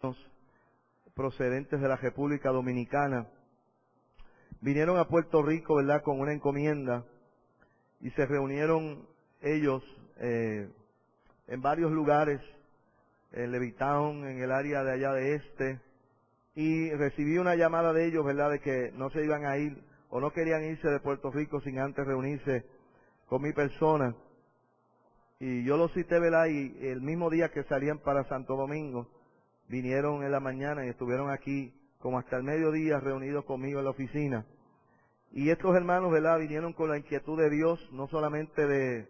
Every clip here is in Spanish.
procedentes de la República Dominicana. Vinieron a Puerto Rico, ¿verdad?, con una encomienda y se reunieron ellos en varios lugares, en Levittown, en el área de allá de y recibí una llamada de ellos, ¿verdad?, de que no se iban a ir o no querían irse de Puerto Rico sin antes reunirse con mi persona. Y yo los cité, ¿verdad?, y el mismo día que salían para Santo Domingo, vinieron en la mañana y estuvieron aquí como hasta el mediodía reunidos conmigo en la oficina. Y estos hermanos, ¿verdad?, vinieron con la inquietud de Dios, no solamente de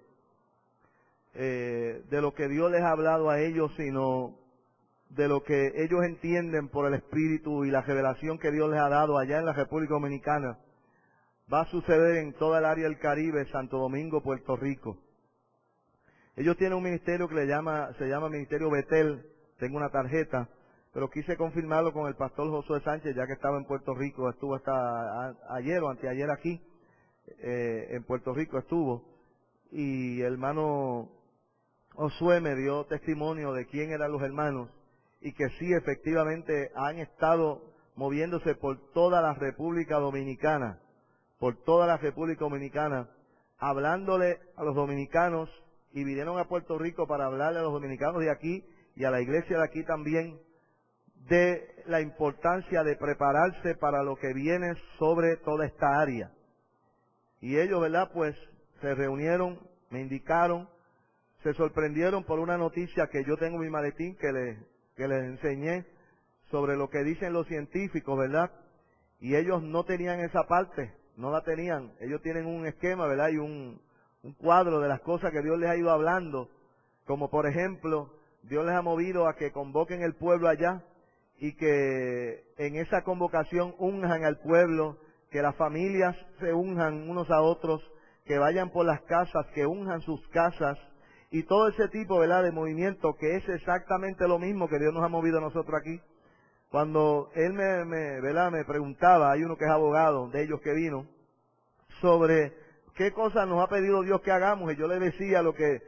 lo que Dios les ha hablado a ellos, sino de lo que ellos entienden por el Espíritu y la revelación que Dios les ha dado allá en la República Dominicana. Va a suceder en toda el área del Caribe, Santo Domingo, Puerto Rico. Ellos tienen un ministerio que se llama Ministerio Betel. Tengo una tarjeta, pero quise confirmarlo con el pastor Josué Sánchez, ya que estaba en Puerto Rico, estuvo hasta ayer o anteayer aquí, en Puerto Rico estuvo, y el hermano Josué me dio testimonio de quién eran los hermanos, y que sí, efectivamente, han estado moviéndose por toda la República Dominicana, hablándole a los dominicanos, y vinieron a Puerto Rico para hablarle a los dominicanos de aquí, y a la iglesia de aquí también, de la importancia de prepararse para lo que viene sobre toda esta área. Y ellos, ¿verdad?, pues se reunieron, me indicaron, se sorprendieron por una noticia que yo tengo en mi maletín que les enseñé sobre lo que dicen los científicos, ¿verdad? Y ellos no tenían esa parte, no la tenían. Ellos tienen un esquema, ¿verdad?, y un cuadro de las cosas que Dios les ha ido hablando, como por ejemplo, Dios les ha movido a que convoquen el pueblo allá y que en esa convocación unjan al pueblo, que las familias se unjan unos a otros, que vayan por las casas, que unjan sus casas y todo ese tipo, ¿verdad?, de movimiento, que es exactamente lo mismo que Dios nos ha movido a nosotros aquí. Cuando él me preguntaba, hay uno que es abogado de ellos que vino, sobre qué cosas nos ha pedido Dios que hagamos, y yo le decía lo que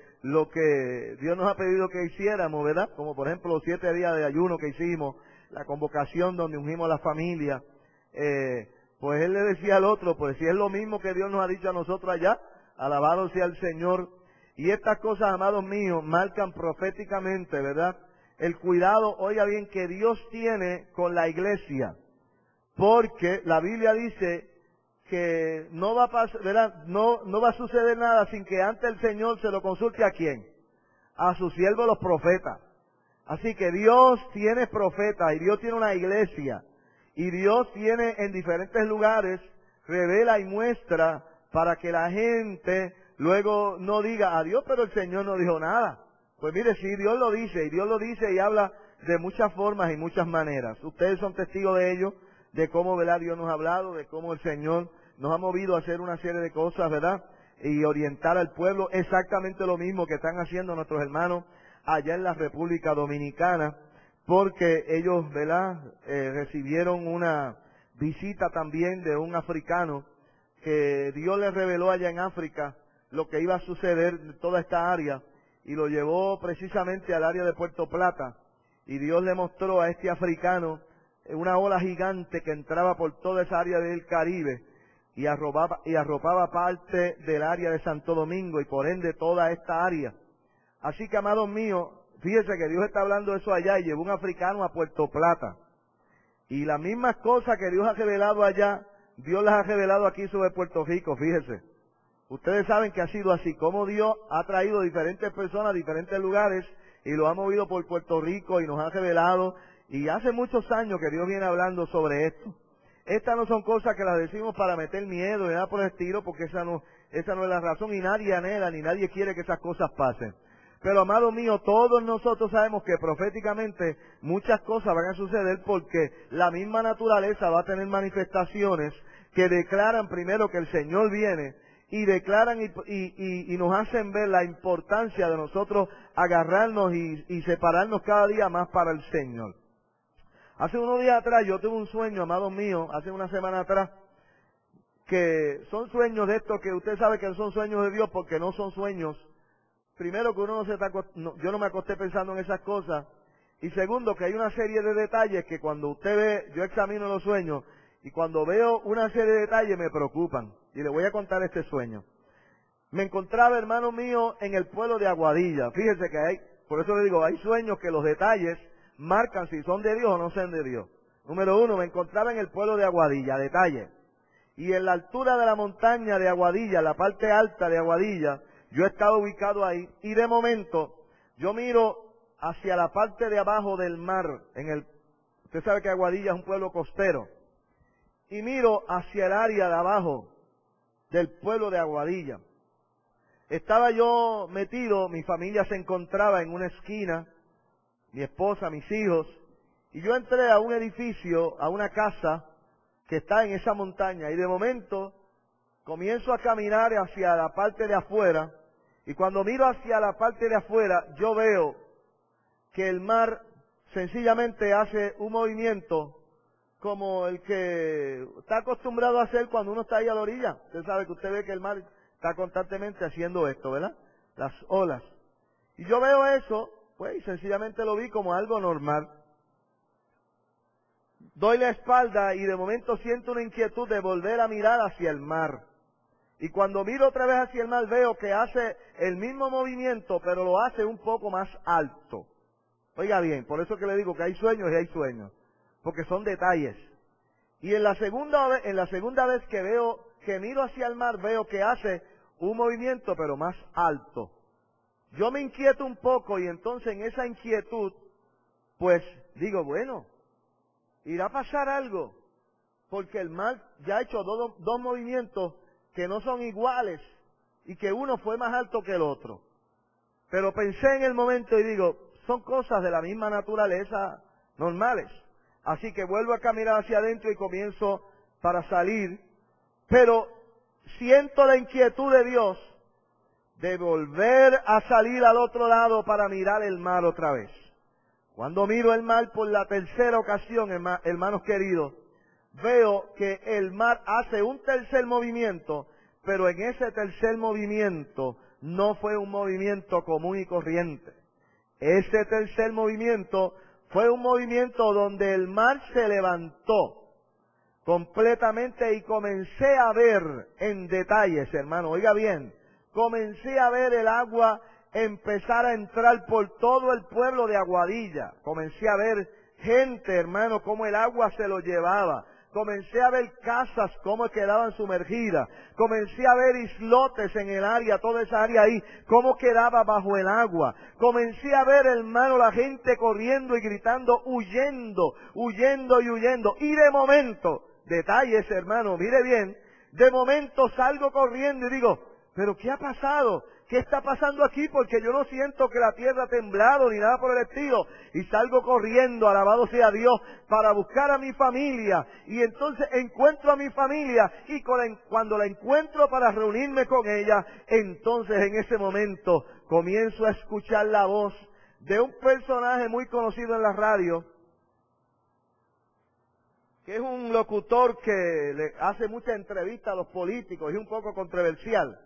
Dios nos ha pedido que hiciéramos, ¿verdad? Como por ejemplo los 7 días de ayuno que hicimos, la convocación donde ungimos a la familia, pues él le decía al otro, pues si es lo mismo que Dios nos ha dicho a nosotros allá, alabado sea el Señor. Y estas cosas, amados míos, marcan proféticamente, ¿verdad?, el cuidado, oiga bien, que Dios tiene con la iglesia, porque la Biblia dice que no va a pasar, ¿verdad?, no va a suceder nada sin que antes el Señor se lo consulte a quién, a sus siervos los profetas. Así que Dios tiene profetas y Dios tiene una iglesia y Dios tiene en diferentes lugares, revela y muestra para que la gente luego no diga adiós, pero el Señor no dijo nada. Pues mire, sí, Dios lo dice, y Dios lo dice y habla de muchas formas y muchas maneras. Ustedes son testigos de ello, de cómo, ¿verdad?, Dios nos ha hablado, de cómo el Señor nos ha movido a hacer una serie de cosas, ¿verdad?, y orientar al pueblo exactamente lo mismo que están haciendo nuestros hermanos allá en la República Dominicana, porque ellos, ¿verdad?, recibieron una visita también de un africano que Dios les reveló allá en África lo que iba a suceder en toda esta área, y lo llevó precisamente al área de Puerto Plata, y Dios le mostró a este africano una ola gigante que entraba por toda esa área del Caribe y arropaba parte del área de Santo Domingo y por ende toda esta área. Así que, amados míos, fíjense que Dios está hablando de eso allá y llevó un africano a Puerto Plata. Y las mismas cosas que Dios ha revelado allá, Dios las ha revelado aquí sobre Puerto Rico, fíjense. Ustedes saben que ha sido así, como Dios ha traído diferentes personas a diferentes lugares y lo ha movido por Puerto Rico y nos ha revelado. Y hace muchos años que Dios viene hablando sobre esto. Estas no son cosas que las decimos para meter miedo ni nada por el estilo, porque esa no es la razón, y nadie anhela ni nadie quiere que esas cosas pasen. Pero, amado mío, todos nosotros sabemos que proféticamente muchas cosas van a suceder, porque la misma naturaleza va a tener manifestaciones que declaran primero que el Señor viene, y declaran y nos hacen ver la importancia de nosotros agarrarnos y separarnos cada día más para el Señor. Hace unos días atrás yo tuve un sueño, amados míos, hace una semana atrás, que son sueños de estos que usted sabe que son sueños de Dios, porque no son sueños. Primero que uno yo no me acosté pensando en esas cosas, Y segundo, que hay una serie de detalles que cuando usted ve, yo examino los sueños, y cuando veo una serie de detalles me preocupan. Y le voy a contar este sueño. Me encontraba, hermano mío, en el pueblo de Aguadilla. Fíjese que hay, por eso le digo, hay sueños que los detalles marcan si son de Dios o no son de Dios. Número uno, me encontraba en el pueblo de Aguadilla, detalle. Y en la altura de la montaña de Aguadilla, la parte alta de Aguadilla, yo estaba ubicado ahí. Y de momento, yo miro hacia la parte de abajo del mar, usted sabe que Aguadilla es un pueblo costero. Y miro hacia el área de abajo del pueblo de Aguadilla. Estaba yo metido, mi familia se encontraba en una esquina, mi esposa, mis hijos, y yo entré a un edificio, a una casa que está en esa montaña, y de momento comienzo a caminar hacia la parte de afuera, y cuando miro hacia la parte de afuera, yo veo que el mar sencillamente hace un movimiento como el que está acostumbrado a hacer cuando uno está ahí a la orilla. Usted sabe que usted ve que el mar está constantemente haciendo esto, ¿verdad? Las olas. Y yo veo eso, pues, y sencillamente lo vi como algo normal. Doy la espalda y de momento siento una inquietud de volver a mirar hacia el mar. Y cuando miro otra vez hacia el mar veo que hace el mismo movimiento, pero lo hace un poco más alto. Oiga bien, por eso que le digo que hay sueños y hay sueños, porque son detalles. Y en la segunda vez que miro hacia el mar, veo que hace un movimiento, pero más alto. Yo me inquieto un poco y entonces en esa inquietud, pues digo, bueno, irá a pasar algo, porque el mar ya ha hecho dos movimientos que no son iguales y que uno fue más alto que el otro. Pero pensé en el momento y digo, son cosas de la misma naturaleza normales. Así que vuelvo a caminar hacia adentro y comienzo para salir, pero siento la inquietud de Dios de volver a salir al otro lado para mirar el mar otra vez. Cuando miro el mar por la tercera ocasión, hermanos queridos, veo que el mar hace un tercer movimiento, pero en ese tercer movimiento no fue un movimiento común y corriente. Ese tercer movimiento fue un movimiento donde el mar se levantó completamente y comencé a ver en detalles, hermano, oiga bien, comencé a ver el agua empezar a entrar por todo el pueblo de Aguadilla. Comencé a ver gente, hermano, cómo el agua se lo llevaba. Comencé a ver casas cómo quedaban sumergidas. Comencé a ver islotes en el área, toda esa área ahí, cómo quedaba bajo el agua. Comencé a ver, hermano, la gente corriendo y gritando, huyendo, huyendo y huyendo. Y de momento, detalles, hermano, mire bien, de momento salgo corriendo y digo, ¿pero qué ha pasado? ¿Qué está pasando aquí? Porque yo no siento que la tierra ha temblado ni nada por el estilo. Y salgo corriendo, alabado sea Dios, para buscar a mi familia. Y entonces encuentro a mi familia y cuando la encuentro para reunirme con ella, entonces en ese momento comienzo a escuchar la voz de un personaje muy conocido en la radio, que es un locutor que le hace muchas entrevistas a los políticos y es un poco controversial.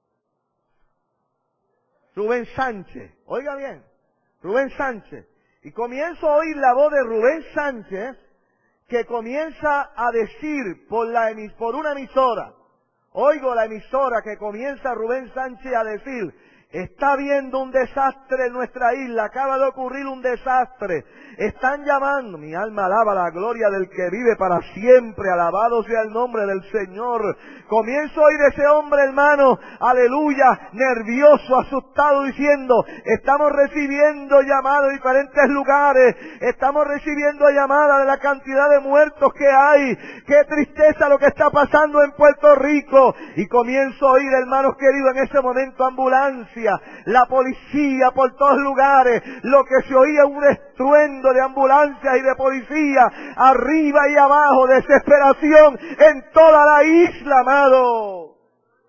Rubén Sánchez, oiga bien, Rubén Sánchez. Y comienzo a oír la voz de Rubén Sánchez que comienza a decir por una emisora, oigo la emisora que comienza Rubén Sánchez a decir, está habiendo un desastre en nuestra isla, acaba de ocurrir un desastre, están llamando, mi alma alaba la gloria del que vive para siempre, alabado sea el nombre del Señor. Comienzo a oír ese hombre, hermano, aleluya, nervioso, asustado, diciendo, estamos recibiendo llamadas de diferentes lugares, estamos recibiendo llamadas de la cantidad de muertos que hay, qué tristeza lo que está pasando en Puerto Rico. Y comienzo a oír, hermanos queridos, en ese momento ambulancia, la policía por todos lugares, lo que se oía un estruendo de ambulancias y de policía, arriba y abajo, desesperación en toda la isla, amado.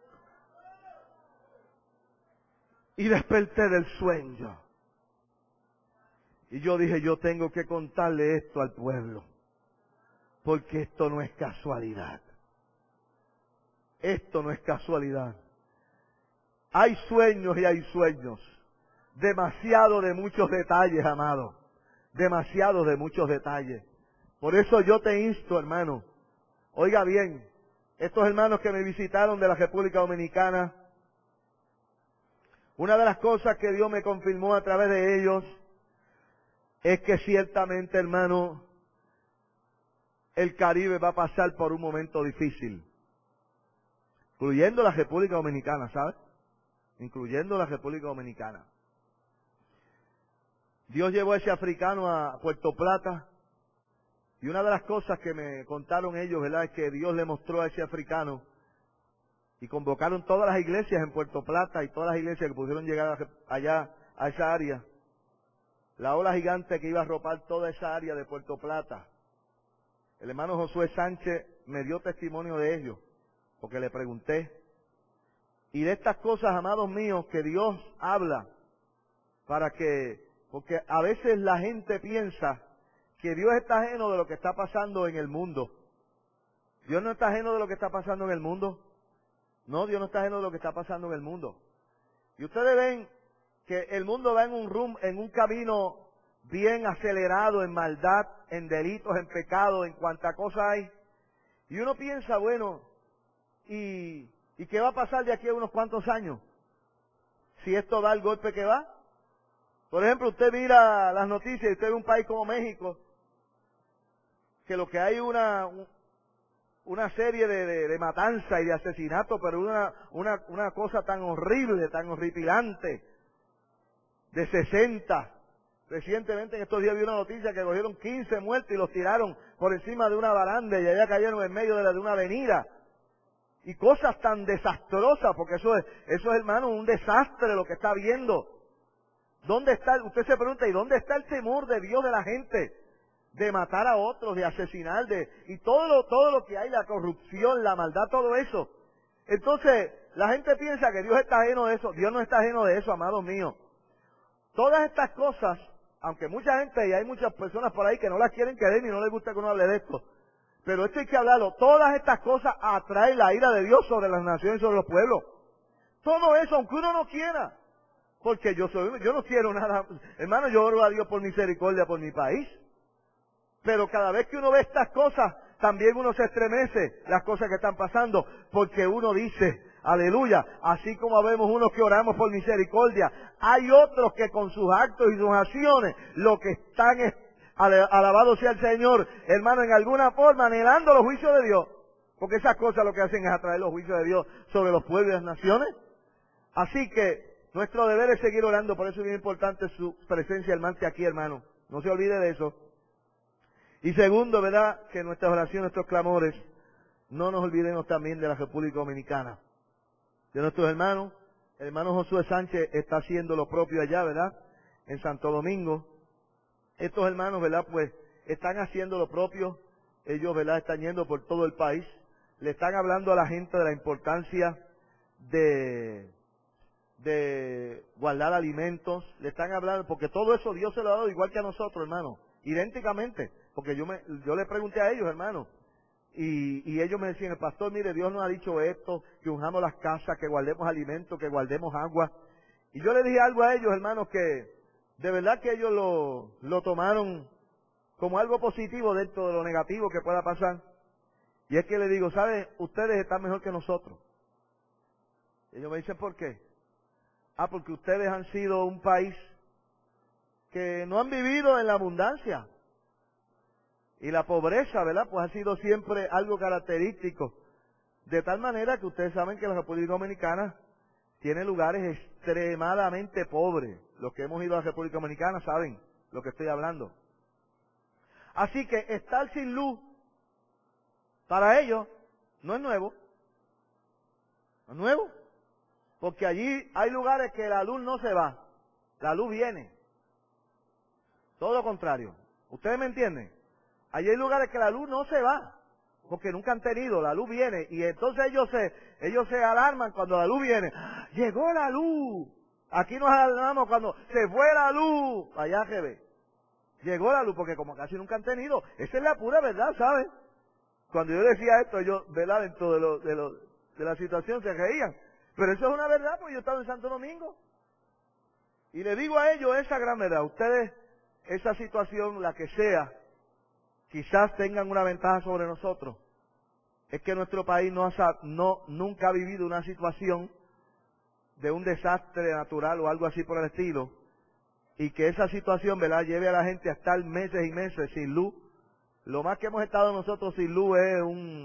Y desperté del sueño. Y yo dije, yo tengo que contarle esto al pueblo, porque esto no es casualidad. Esto no es casualidad. Hay sueños y hay sueños. Demasiado de muchos detalles, amado. demasiado de muchos detalles. Por eso yo te insto, hermano, oiga bien, estos hermanos que me visitaron de la República Dominicana, una de las cosas que Dios me confirmó a través de ellos es que ciertamente, hermano, el Caribe va a pasar por un momento difícil, incluyendo la República Dominicana, ¿sabes? Incluyendo la República Dominicana. Dios llevó a ese africano a Puerto Plata, y una de las cosas que me contaron ellos, ¿verdad?, es que Dios le mostró a ese africano, y convocaron todas las iglesias en Puerto Plata y todas las iglesias que pudieron llegar allá a esa área, la ola gigante que iba a arropar toda esa área de Puerto Plata. El hermano Josué Sánchez me dio testimonio de ello, porque le pregunté. Y de estas cosas, amados míos, que Dios habla, porque a veces la gente piensa que Dios está ajeno de lo que está pasando en el mundo. Dios no está ajeno de lo que está pasando en el mundo. No, Dios no está ajeno de lo que está pasando en el mundo. Y ustedes ven que el mundo va en un camino bien acelerado en maldad, en delitos, en pecado, en cuanta cosa hay. Y uno piensa, bueno, ¿y qué va a pasar de aquí a unos cuantos años? Si esto da el golpe que va. Por ejemplo, usted mira las noticias y usted ve un país como México, que lo que hay una serie de matanza y de asesinato, pero una cosa tan horrible, tan horripilante, de 60. Recientemente en estos días vi una noticia que cogieron 15 muertos y los tiraron por encima de una baranda y allá cayeron en medio de una avenida. Y cosas tan desastrosas, porque eso es, hermano, un desastre lo que está viendo. ¿Dónde está? Usted se pregunta, ¿y dónde está el temor de Dios de la gente? De matar a otros, de asesinar, y todo lo que hay, la corrupción, la maldad, todo eso. Entonces, la gente piensa que Dios está ajeno de eso. Dios no está ajeno de eso, amados míos. Todas estas cosas, aunque mucha gente, y hay muchas personas por ahí que no las quieren creer y no les gusta que uno hable de esto, pero esto hay que hablarlo. Todas estas cosas atraen la ira de Dios sobre las naciones y sobre los pueblos. Todo eso, aunque uno no quiera. Porque yo no quiero nada. Hermano, yo oro a Dios por misericordia por mi país. Pero cada vez que uno ve estas cosas, también uno se estremece las cosas que están pasando, porque uno dice, aleluya, así como vemos unos que oramos por misericordia, hay otros que con sus actos y sus acciones, lo que están es, alabado sea el Señor, hermano, en alguna forma anhelando los juicios de Dios, porque esas cosas lo que hacen es atraer los juicios de Dios sobre los pueblos y las naciones. Así que nuestro deber es seguir orando, por eso es bien importante su presencia hermante aquí, hermano, no se olvide de eso. Y segundo, ¿verdad?, que nuestras oraciones, nuestros clamores, no nos olvidemos también de la República Dominicana, de nuestros hermanos. El hermano Josué Sánchez está haciendo lo propio allá, ¿verdad?, en Santo Domingo. Estos hermanos, ¿verdad?, pues están haciendo lo propio. Ellos, ¿verdad?, están yendo por todo el país. Le están hablando a la gente de la importancia de guardar alimentos. Le están hablando, porque todo eso Dios se lo ha dado igual que a nosotros, hermano, idénticamente. Porque yo le pregunté a ellos, hermano, y ellos me decían, el pastor, mire, Dios nos ha dicho esto, que unjamos las casas, que guardemos alimentos, que guardemos agua. Y yo le dije algo a ellos, hermanos, que de verdad que ellos lo tomaron como algo positivo dentro de lo negativo que pueda pasar. Y es que le digo, ¿saben? Ustedes están mejor que nosotros. Y ellos me dicen, ¿por qué? Porque ustedes han sido un país que no han vivido en la abundancia. Y la pobreza, ¿verdad?, pues ha sido siempre algo característico. De tal manera que ustedes saben que la República Dominicana tiene lugares extremadamente pobres. Los que hemos ido a la República Dominicana saben lo que estoy hablando. Así que estar sin luz, para ellos, no es nuevo. No es nuevo. Porque allí hay lugares que la luz no se va. La luz viene. Todo lo contrario. ¿Ustedes me entienden? Allí hay lugares que la luz no se va, porque nunca han tenido, la luz viene, y entonces ellos se alarman cuando la luz viene. ¡Llegó la luz! Aquí nos alarmamos cuando se fue la luz. Allá se ve. Llegó la luz, porque como casi nunca han tenido. Esa es la pura verdad, ¿sabes? Cuando yo decía esto, ellos, ¿verdad?, dentro de la situación se reían. Pero eso es una verdad, porque yo estaba en Santo Domingo. Y le digo a ellos esa gran verdad. Ustedes esa situación, la que sea, quizás tengan una ventaja sobre nosotros. Es que nuestro país nunca ha vivido una situación de un desastre natural o algo así por el estilo, y que esa situación, ¿verdad?, lleve a la gente a estar meses y meses sin luz. Lo más que hemos estado nosotros sin luz es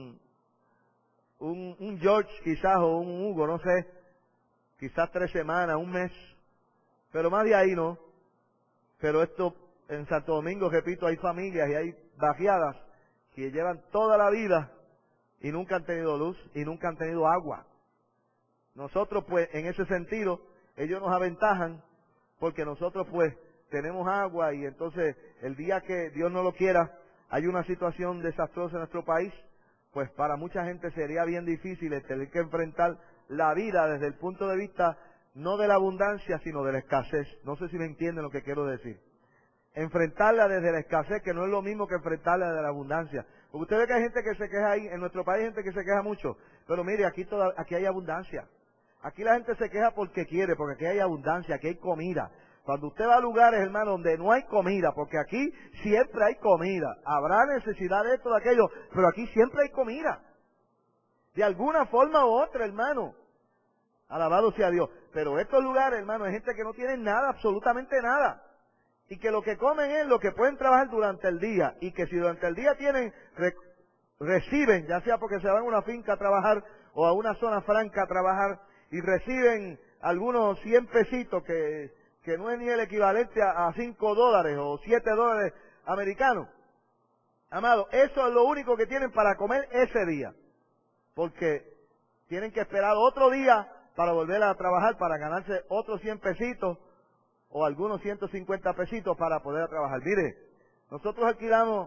un George quizás, o un Hugo, no sé, quizás 3 semanas, un mes, pero más de ahí no. Pero esto, en Santo Domingo, repito, hay familias y hay barriadas que llevan toda la vida y nunca han tenido luz y nunca han tenido agua. Nosotros, pues, en ese sentido, ellos nos aventajan porque nosotros, pues, tenemos agua, y entonces el día que Dios no lo quiera, hay una situación desastrosa en nuestro país, pues para mucha gente sería bien difícil el tener que enfrentar la vida desde el punto de vista no de la abundancia, sino de la escasez. No sé si me entienden lo que quiero decir. Enfrentarla desde la escasez, que no es lo mismo que enfrentarla desde la abundancia. Porque usted ve que hay gente que se queja ahí, en nuestro país hay gente que se queja mucho, pero mire, aquí hay abundancia. Aquí la gente se queja porque quiere, porque aquí hay abundancia, aquí hay comida. Cuando usted va a lugares, hermano, donde no hay comida, porque aquí siempre hay comida, habrá necesidad de esto, de aquello, pero aquí siempre hay comida. De alguna forma u otra, hermano. Alabado sea Dios. Pero estos lugares, hermano, hay gente que no tiene nada, absolutamente nada. Y que lo que comen es lo que pueden trabajar durante el día. Y que si durante el día reciben, ya sea porque se van a una finca a trabajar o a una zona franca a trabajar, y reciben algunos 100 pesitos, que no es ni el equivalente a $5 o $7 americanos. Amado, eso es lo único que tienen para comer ese día. Porque tienen que esperar otro día para volver a trabajar, para ganarse otros 100 pesitos o algunos 150 pesitos para poder trabajar. Mire, nosotros alquilamos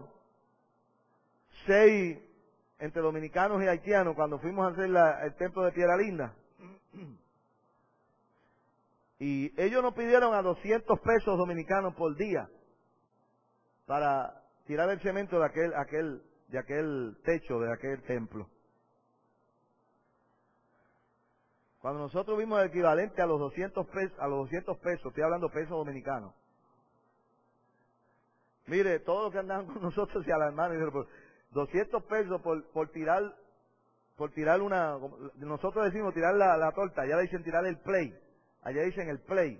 6 entre dominicanos y haitianos cuando fuimos a hacer el templo de Piedra Linda. Y ellos nos pidieron a 200 pesos dominicanos por día para tirar el cemento de aquel techo, de aquel templo. Cuando nosotros vimos el equivalente a los 200 pesos, estoy hablando pesos dominicanos. Mire, todos los que andaban con nosotros se alarmaron y dijeron, 200 pesos por tirar una, nosotros decimos tirar la torta, allá le dicen tirar el play, allá dicen el play.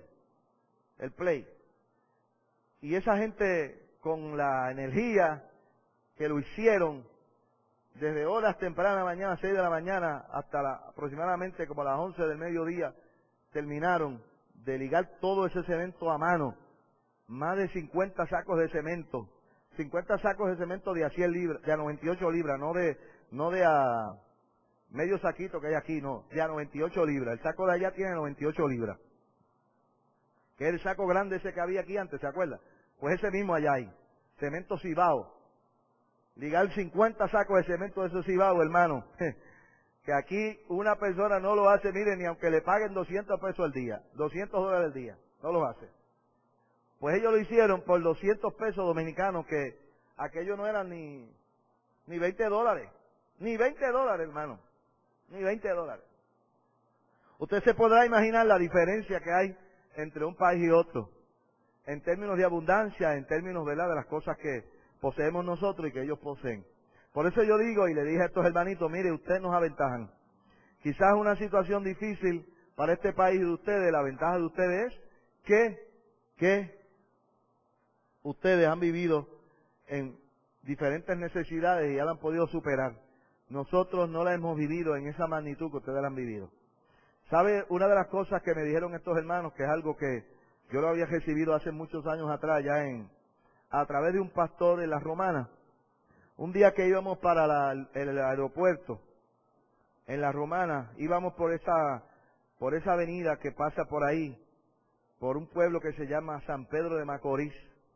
Y esa gente, con la energía que lo hicieron, desde horas tempranas de la mañana, 6 de la mañana, hasta aproximadamente como a las 11 del mediodía, terminaron de ligar todo ese cemento a mano. Más de 50 sacos de cemento. 50 sacos de cemento de a 100 libras, de a 98 libras, no de a medio saquito que hay aquí, no, de a 98 libras. El saco de allá tiene 98 libras. Que es el saco grande ese que había aquí antes, ¿se acuerda? Pues ese mismo allá hay. Cemento Cibao. Ligar 50 sacos de cemento de esos Cibao, hermano. Que aquí una persona no lo hace, mire, ni aunque le paguen 200 pesos al día, $200 al día, no lo hace. Pues ellos lo hicieron por 200 pesos dominicanos, que aquello no eran ni $20. Ni $20, hermano. Ni $20. Usted se podrá imaginar la diferencia que hay entre un país y otro, en términos de abundancia, en términos, ¿verdad?, de las cosas que poseemos nosotros y que ellos poseen. Por eso yo digo, y le dije a estos hermanitos, mire, ustedes nos aventajan. Quizás una situación difícil para este país de ustedes, la ventaja de ustedes es que ustedes han vivido en diferentes necesidades y ya la han podido superar. Nosotros no la hemos vivido en esa magnitud que ustedes la han vivido. ¿Sabe? Una de las cosas que me dijeron estos hermanos, que es algo que yo lo había recibido hace muchos años atrás, a través de un pastor en La Romana. Un día que íbamos para el aeropuerto, en La Romana, íbamos por esa avenida que pasa por ahí, por un pueblo que se llama San Pedro de Macorís.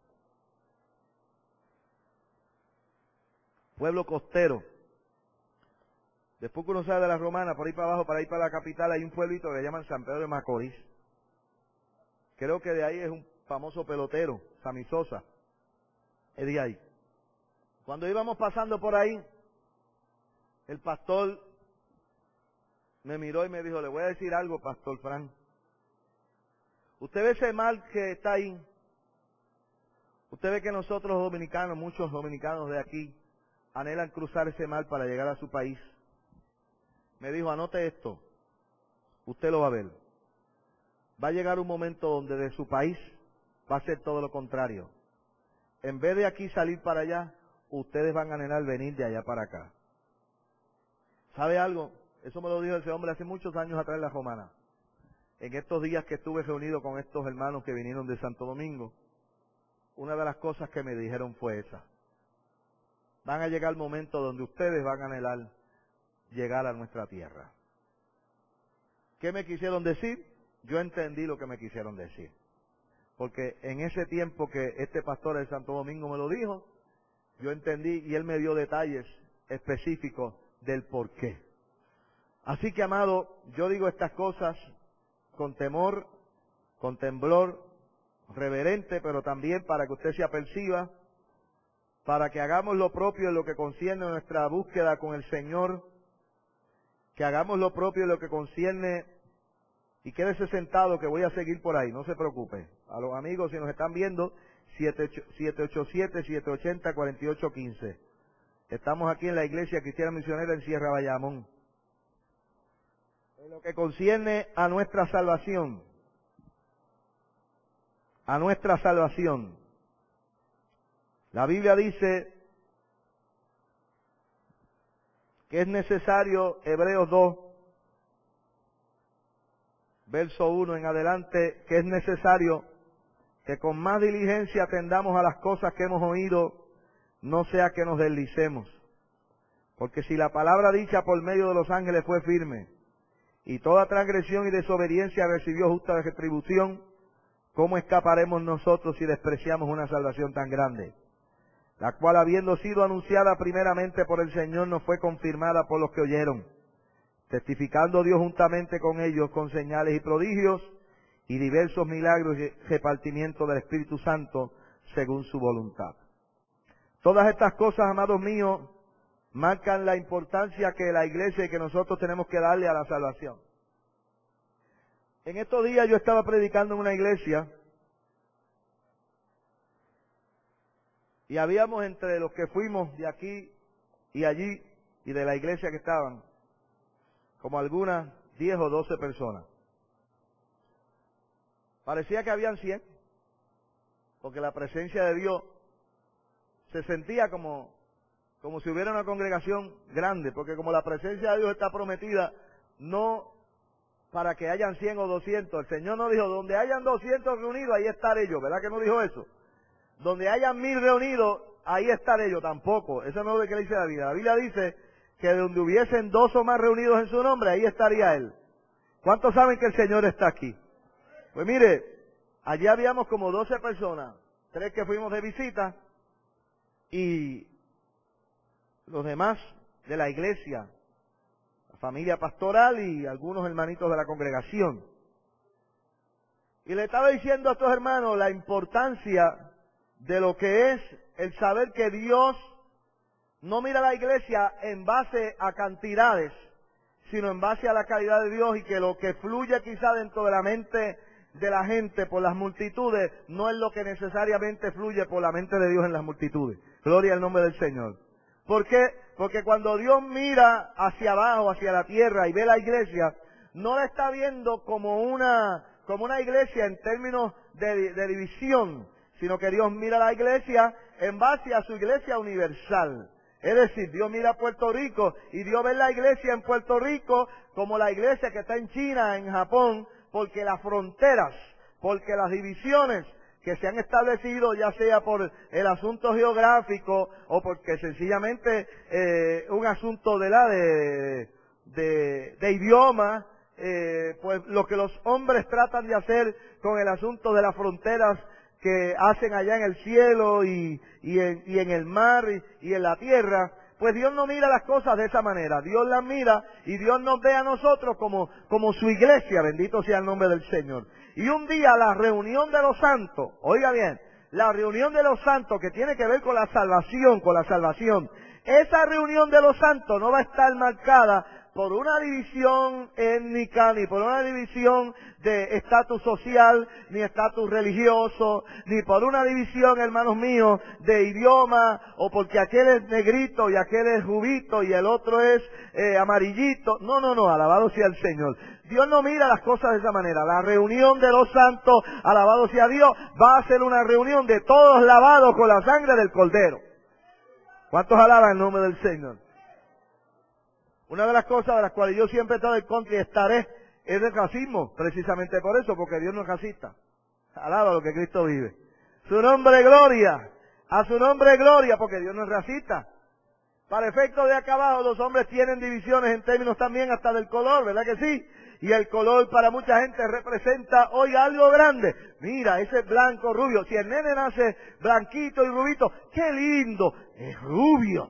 Pueblo costero. Después que uno sale de La Romana, por ahí para abajo, para ir para la capital, hay un pueblito que le llaman San Pedro de Macorís. Creo que de ahí es un famoso pelotero, Sammy Sosa. Es de ahí. Cuando íbamos pasando por ahí, el pastor me miró y me dijo, le voy a decir algo, Pastor Fran. Usted ve ese mar que está ahí. Usted ve que nosotros los dominicanos, muchos dominicanos de aquí, anhelan cruzar ese mar para llegar a su país. Me dijo, anote esto, usted lo va a ver. Va a llegar un momento donde de su país va a ser todo lo contrario. En vez de aquí salir para allá, ustedes van a anhelar venir de allá para acá. ¿Sabe algo? Eso me lo dijo ese hombre hace muchos años atrás en La Romana. En estos días que estuve reunido con estos hermanos que vinieron de Santo Domingo, una de las cosas que me dijeron fue esa. Van a llegar momentos donde ustedes van a anhelar llegar a nuestra tierra. ¿Qué me quisieron decir? Yo entendí lo que me quisieron decir. Porque en ese tiempo que este pastor de Santo Domingo me lo dijo, yo entendí y él me dio detalles específicos del por qué. Así que, amado, yo digo estas cosas con temor, con temblor, reverente, pero también para que usted se aperciba, para que hagamos lo propio en lo que concierne a nuestra búsqueda con el Señor, que hagamos lo propio en lo que concierne, y quédese sentado que voy a seguir por ahí, no se preocupe. A los amigos, si nos están viendo, 787-780-4815. Estamos aquí en la Iglesia Cristiana Misionera en Sierra Bayamón. En lo que concierne a nuestra salvación, la Biblia dice que es necesario, Hebreos 2, verso 1 en adelante, que es necesario que con más diligencia atendamos a las cosas que hemos oído, no sea que nos deslicemos. Porque si la palabra dicha por medio de los ángeles fue firme, y toda transgresión y desobediencia recibió justa retribución, ¿cómo escaparemos nosotros si despreciamos una salvación tan grande? La cual, habiendo sido anunciada primeramente por el Señor, nos fue confirmada por los que oyeron, testificando Dios juntamente con ellos con señales y prodigios y diversos milagros y repartimiento del Espíritu Santo según su voluntad. Todas estas cosas, amados míos, marcan la importancia que la iglesia y que nosotros tenemos que darle a la salvación. En estos días yo estaba predicando en una iglesia y habíamos entre los que fuimos de aquí y allí y de la iglesia que estaban, como algunas 10 o 12 personas. Parecía que habían 100, porque la presencia de Dios se sentía como si hubiera una congregación grande, porque como la presencia de Dios está prometida, no para que hayan 100 o 200, el Señor no dijo, donde hayan 200 reunidos, ahí estaré yo, ¿verdad que no dijo eso? Donde hayan 1000 reunidos, ahí estaré yo, tampoco, eso no es lo que dice la Biblia. La Biblia dice que donde hubiesen 2 o más reunidos en su nombre, ahí estaría Él. ¿Cuántos saben que el Señor está aquí? Pues mire, allí habíamos como 12 personas, 3 que fuimos de visita, y los demás de la iglesia, la familia pastoral y algunos hermanitos de la congregación. Y le estaba diciendo a estos hermanos la importancia de lo que es el saber que Dios no mira a la iglesia en base a cantidades, sino en base a la calidad de Dios, y que lo que fluye quizá dentro de la mente de la gente por las multitudes no es lo que necesariamente fluye por la mente de Dios en las multitudes. Gloria al nombre del Señor. ¿Por qué? Porque cuando Dios mira hacia abajo, hacia la tierra, y ve la iglesia, no la está viendo como una iglesia en términos de división, sino que Dios mira a la iglesia en base a su iglesia universal. Es decir, Dios mira a Puerto Rico y Dios ve la iglesia en Puerto Rico como la iglesia que está en China, en Japón, porque las fronteras, porque las divisiones que se han establecido, ya sea por el asunto geográfico o porque sencillamente un asunto de idioma, pues lo que los hombres tratan de hacer con el asunto de las fronteras que hacen allá en el cielo y en el mar y en la tierra, pues Dios no mira las cosas de esa manera. Dios las mira y Dios nos ve a nosotros como su iglesia, bendito sea el nombre del Señor. Y un día la reunión de los santos, oiga bien, la reunión de los santos que tiene que ver con la salvación, esa reunión de los santos no va a estar marcada por una división étnica, ni por una división de estatus social, ni estatus religioso, ni por una división, hermanos míos, de idioma, o porque aquel es negrito y aquel es rubito y el otro es amarillito. No, alabado sea el Señor. Dios no mira las cosas de esa manera. La reunión de los santos, alabado sea Dios, va a ser una reunión de todos lavados con la sangre del Cordero. ¿Cuántos alaban el nombre del Señor? Una de las cosas de las cuales yo siempre he estado en contra y estaré es el racismo, precisamente por eso, porque Dios no es racista. Alaba lo que Cristo vive. Su nombre gloria, a su nombre gloria, porque Dios no es racista. Para efecto de acá abajo, los hombres tienen divisiones en términos también hasta del color, ¿verdad que sí? Y el color para mucha gente representa hoy algo grande. Mira, ese es blanco, rubio. Si el nene nace blanquito y rubito, ¡qué lindo! Es rubio.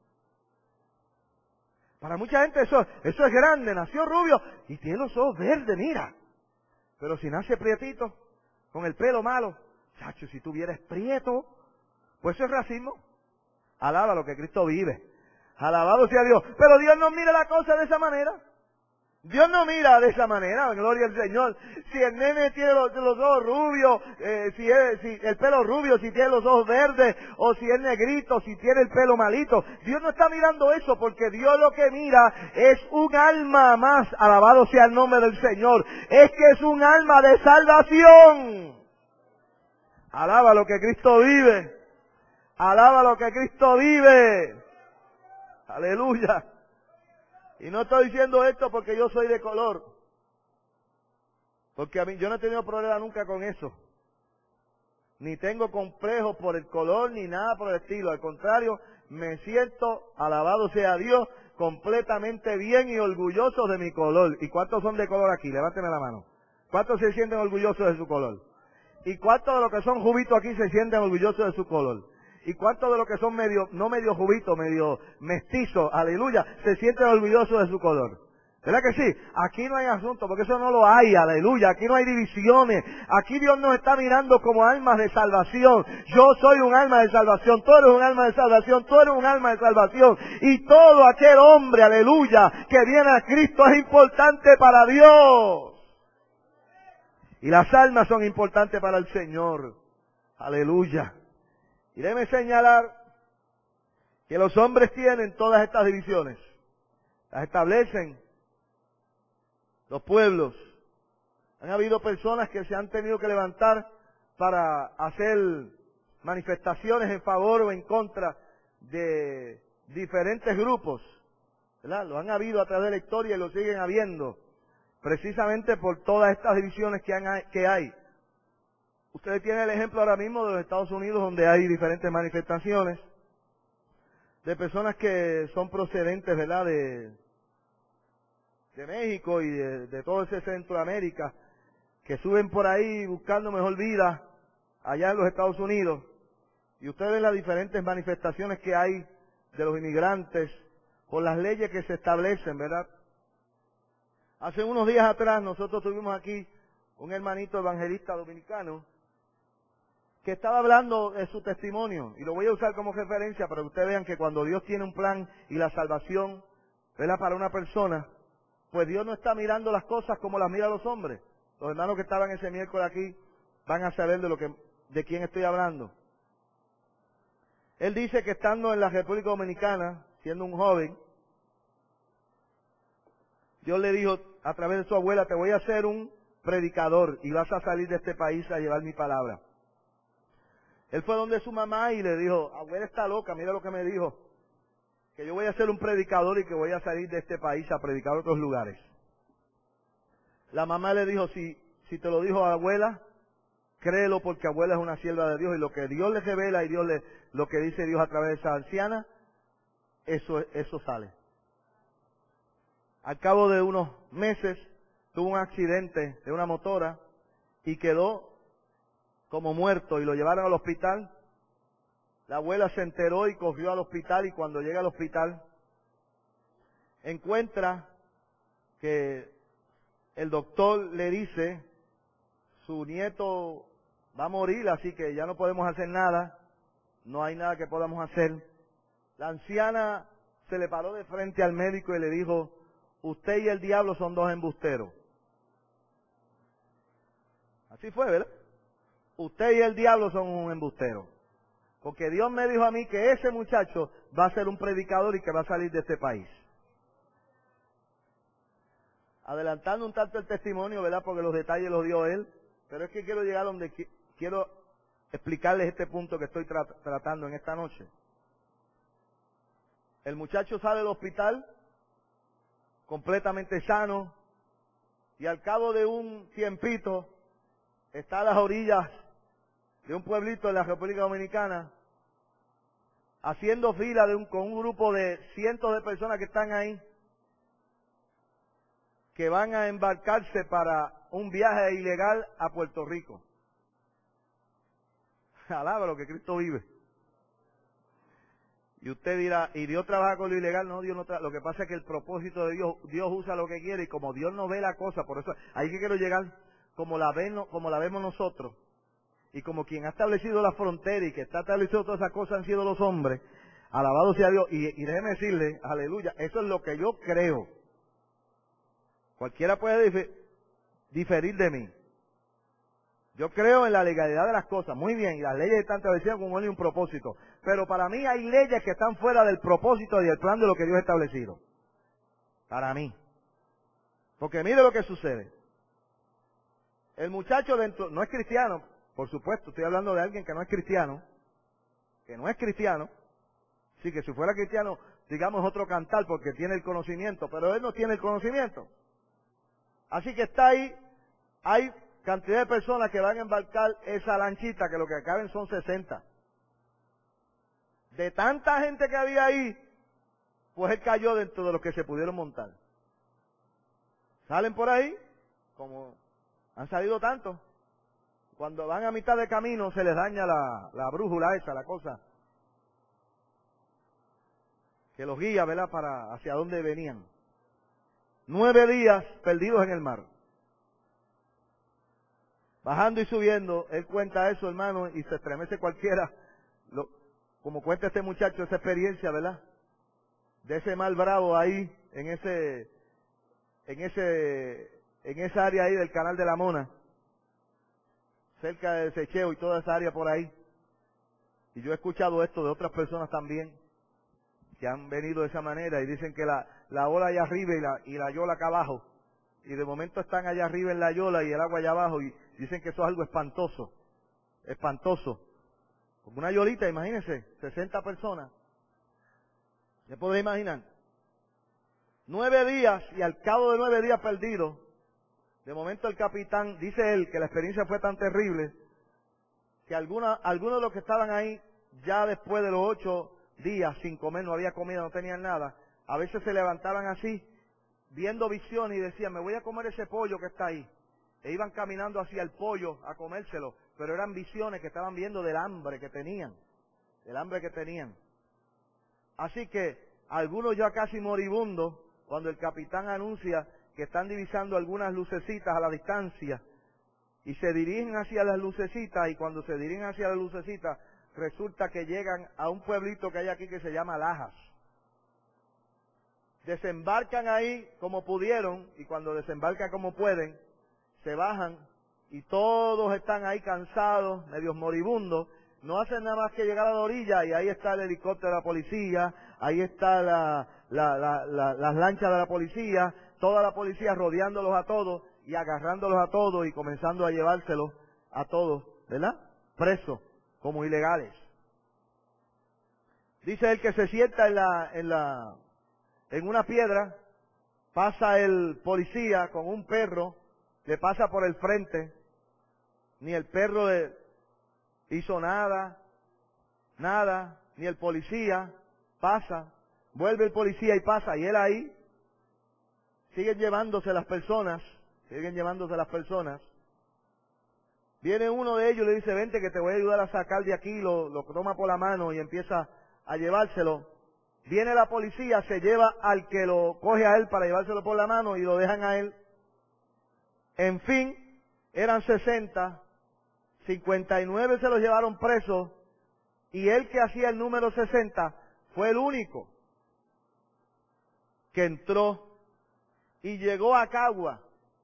Para mucha gente eso es grande. Nació rubio y tiene los ojos verdes, mira. Pero si nace prietito, con el pelo malo, chacho, si tú vieras prieto, pues eso es racismo. Alaba lo que Cristo vive. Alabado sea Dios. Pero Dios no mira la cosa de esa manera. Dios no mira de esa manera, gloria al Señor. Si el nene tiene los ojos rubios, si el pelo rubio, si tiene los ojos verdes, o si es negrito, si tiene el pelo malito. Dios no está mirando eso, porque Dios lo que mira es un alma más, alabado sea el nombre del Señor. Es que es un alma de salvación. Alaba lo que Cristo vive. Alaba lo que Cristo vive. Aleluya. Y no estoy diciendo esto porque yo soy de color. Porque yo no he tenido problema nunca con eso. Ni tengo complejos por el color, ni nada por el estilo. Al contrario, me siento, alabado sea Dios, completamente bien y orgulloso de mi color. ¿Y cuántos son de color aquí? Levánteme la mano. ¿Cuántos se sienten orgullosos de su color? ¿Y cuántos de los que son jubitos aquí se sienten orgullosos de su color? ¿Y cuántos de los que son no medio jubitos, medio mestizos, aleluya, se sienten orgullosos de su color? ¿Verdad que sí? Aquí no hay asunto, porque eso no lo hay, aleluya. Aquí no hay divisiones. Aquí Dios nos está mirando como almas de salvación. Yo soy un alma de salvación, tú eres un alma de salvación, tú eres un alma de salvación. Y todo aquel hombre, aleluya, que viene a Cristo es importante para Dios. Y las almas son importantes para el Señor. Aleluya. Y déjeme señalar que los hombres tienen todas estas divisiones. Las establecen los pueblos. Han habido personas que se han tenido que levantar para hacer manifestaciones en favor o en contra de diferentes grupos, ¿verdad? Lo han habido a través de la historia y lo siguen habiendo, precisamente por todas estas divisiones que hay. Ustedes tienen el ejemplo ahora mismo de los Estados Unidos, donde hay diferentes manifestaciones de personas que son procedentes, ¿verdad?, de México y de todo ese Centroamérica, que suben por ahí buscando mejor vida allá en los Estados Unidos. Y ustedes ven las diferentes manifestaciones que hay de los inmigrantes por las leyes que se establecen, ¿verdad? Hace unos días atrás nosotros tuvimos aquí un hermanito evangelista dominicano que estaba hablando de su testimonio, y lo voy a usar como referencia para que ustedes vean que cuando Dios tiene un plan y la salvación, ¿verdad?, para una persona, pues Dios no está mirando las cosas como las mira los hombres. Los hermanos que estaban ese miércoles aquí van a saber de quién estoy hablando. Él dice que estando en la República Dominicana, siendo un joven, Dios le dijo a través de su abuela: te voy a hacer un predicador y vas a salir de este país a llevar mi palabra. Él fue donde su mamá y le dijo: abuela está loca, mira lo que me dijo, que yo voy a ser un predicador y que voy a salir de este país a predicar a otros lugares. La mamá le dijo: si te lo dijo abuela, créelo, porque abuela es una sierva de Dios y lo que Dios le revela y lo que dice Dios a través de esa anciana, eso sale. Al cabo de unos meses tuvo un accidente de una motora y quedó como muerto y lo llevaron al hospital. La abuela se enteró y corrió al hospital, y cuando llega al hospital encuentra que el doctor le dice: su nieto va a morir, así que ya no podemos hacer nada, no hay nada que podamos hacer. La anciana se le paró de frente al médico y le dijo: usted y el diablo son dos embusteros. Así fue, ¿verdad? Usted y el diablo son un embustero. Porque Dios me dijo a mí que ese muchacho va a ser un predicador y que va a salir de este país. Adelantando un tanto el testimonio, ¿verdad? Porque los detalles los dio él. Pero es que quiero llegar donde quiero explicarles este punto que estoy tratando en esta noche. El muchacho sale del hospital completamente sano y al cabo de un tiempito está a las orillas de un pueblito de la República Dominicana haciendo fila con un grupo de cientos de personas que están ahí, que van a embarcarse para un viaje ilegal a Puerto Rico. Alaba lo que Cristo vive. Y usted dirá, ¿y Dios trabaja con lo ilegal? No, Dios no trabaja. Lo que pasa es que el propósito de Dios usa lo que quiere, y como Dios no ve la cosa, por eso, ahí que quiero llegar, como la vemos nosotros, y como quien ha establecido la frontera y que está establecido todas esas cosas han sido los hombres, alabado sea Dios, y déjeme decirle, aleluya, eso es lo que yo creo. Cualquiera puede diferir de mí. Yo creo en la legalidad de las cosas, muy bien, y las leyes están establecidas con un propósito. Pero para mí hay leyes que están fuera del propósito y del plan de lo que Dios ha establecido. Para mí. Porque mire lo que sucede. El muchacho dentro, no es cristiano, por supuesto, estoy hablando de alguien que no es cristiano. Sí, que si fuera cristiano, digamos otro cantar porque tiene el conocimiento, pero él no tiene el conocimiento. Así que está ahí, hay cantidad de personas que van a embarcar esa lanchita, que lo que caben son 60. De tanta gente que había ahí, pues él cayó dentro de los que se pudieron montar. Salen por ahí, como han salido tantos. Cuando van a mitad de camino se les daña la brújula esa, la cosa que los guía, ¿verdad?, para hacia dónde venían. 9 días perdidos en el mar. Bajando y subiendo, él cuenta eso, hermano, y se estremece cualquiera, como cuenta este muchacho, esa experiencia, ¿verdad? De ese mar bravo ahí, en esa área ahí del Canal de la Mona, cerca de Secheo y toda esa área por ahí. Y yo he escuchado esto de otras personas también, que han venido de esa manera y dicen que la ola allá arriba y la yola acá abajo. Y de momento están allá arriba en la yola y el agua allá abajo y dicen que eso es algo espantoso. Espantoso. Como una yolita, imagínense, 60 personas. ¿Se puede imaginar? 9 días y al cabo de 9 días perdidos, de momento el capitán, dice él que la experiencia fue tan terrible que algunos de los que estaban ahí, ya después de los 8 días sin comer, no había comida, no tenían nada, a veces se levantaban así, viendo visiones y decían, me voy a comer ese pollo que está ahí. E iban caminando hacia el pollo a comérselo, pero eran visiones que estaban viendo del hambre que tenían. Así que algunos ya casi moribundos, cuando el capitán anuncia que están divisando algunas lucecitas a la distancia, y se dirigen hacia las lucecitas, y cuando se dirigen hacia las lucecitas, resulta que llegan a un pueblito que hay aquí que se llama Lajas. Desembarcan ahí como pudieron, y cuando desembarcan como pueden, se bajan, y todos están ahí cansados, medios moribundos, no hacen nada más que llegar a la orilla, y ahí está el helicóptero de la policía, ahí está las lanchas de la policía, toda la policía rodeándolos a todos, y agarrándolos a todos, y comenzando a llevárselos a todos, ¿verdad?, presos, como ilegales. Dice él que se sienta en una piedra, pasa el policía con un perro, le pasa por el frente, ni el perro hizo nada, ni el policía pasa, vuelve el policía y pasa, y él ahí, siguen llevándose las personas, viene uno de ellos y le dice, vente que te voy a ayudar a sacar de aquí, lo toma por la mano y empieza a llevárselo. Viene la policía, se lleva al que lo coge a él para llevárselo por la mano y lo dejan a él. En fin, eran 60, 59 se los llevaron presos y él que hacía el número 60 fue el único que entró y llegó a Cagua.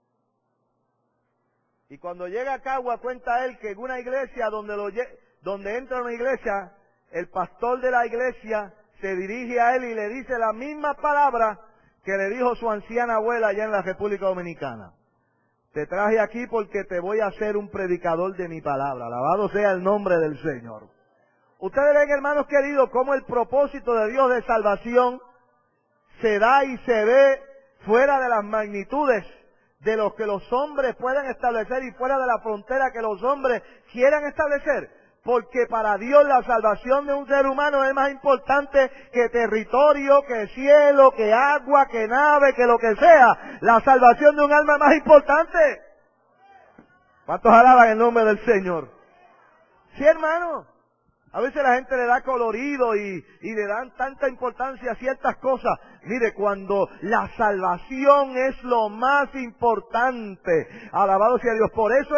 Y cuando llega a Cagua cuenta él que en una iglesia donde entra a una iglesia, el pastor de la iglesia se dirige a él y le dice las mismas palabras que le dijo su anciana abuela allá en la República Dominicana. Te traje aquí porque te voy a hacer un predicador de mi palabra. Alabado sea el nombre del Señor. Ustedes ven, hermanos queridos, cómo el propósito de Dios de salvación se da y se ve fuera de las magnitudes de lo que los hombres puedan establecer y fuera de la frontera que los hombres quieran establecer. Porque para Dios la salvación de un ser humano es más importante que territorio, que cielo, que agua, que nave, que lo que sea. La salvación de un alma es más importante. ¿Cuántos alaban el nombre del Señor? Sí, hermano. A veces la gente le da colorido y le dan tanta importancia a ciertas cosas. Mire, cuando la salvación es lo más importante, alabado sea Dios. Por eso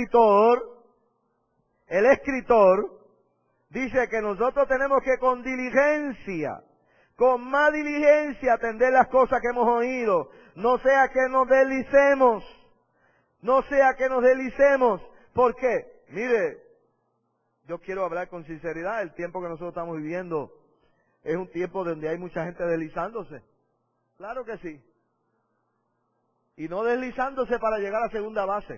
el escritor dice que nosotros tenemos que con diligencia, con más diligencia atender las cosas que hemos oído. No sea que nos deslicemos. No sea que nos deslicemos. ¿Por qué? Mire, yo quiero hablar con sinceridad. El tiempo que nosotros estamos viviendo es un tiempo donde hay mucha gente deslizándose. Claro que sí. Y no deslizándose para llegar a segunda base.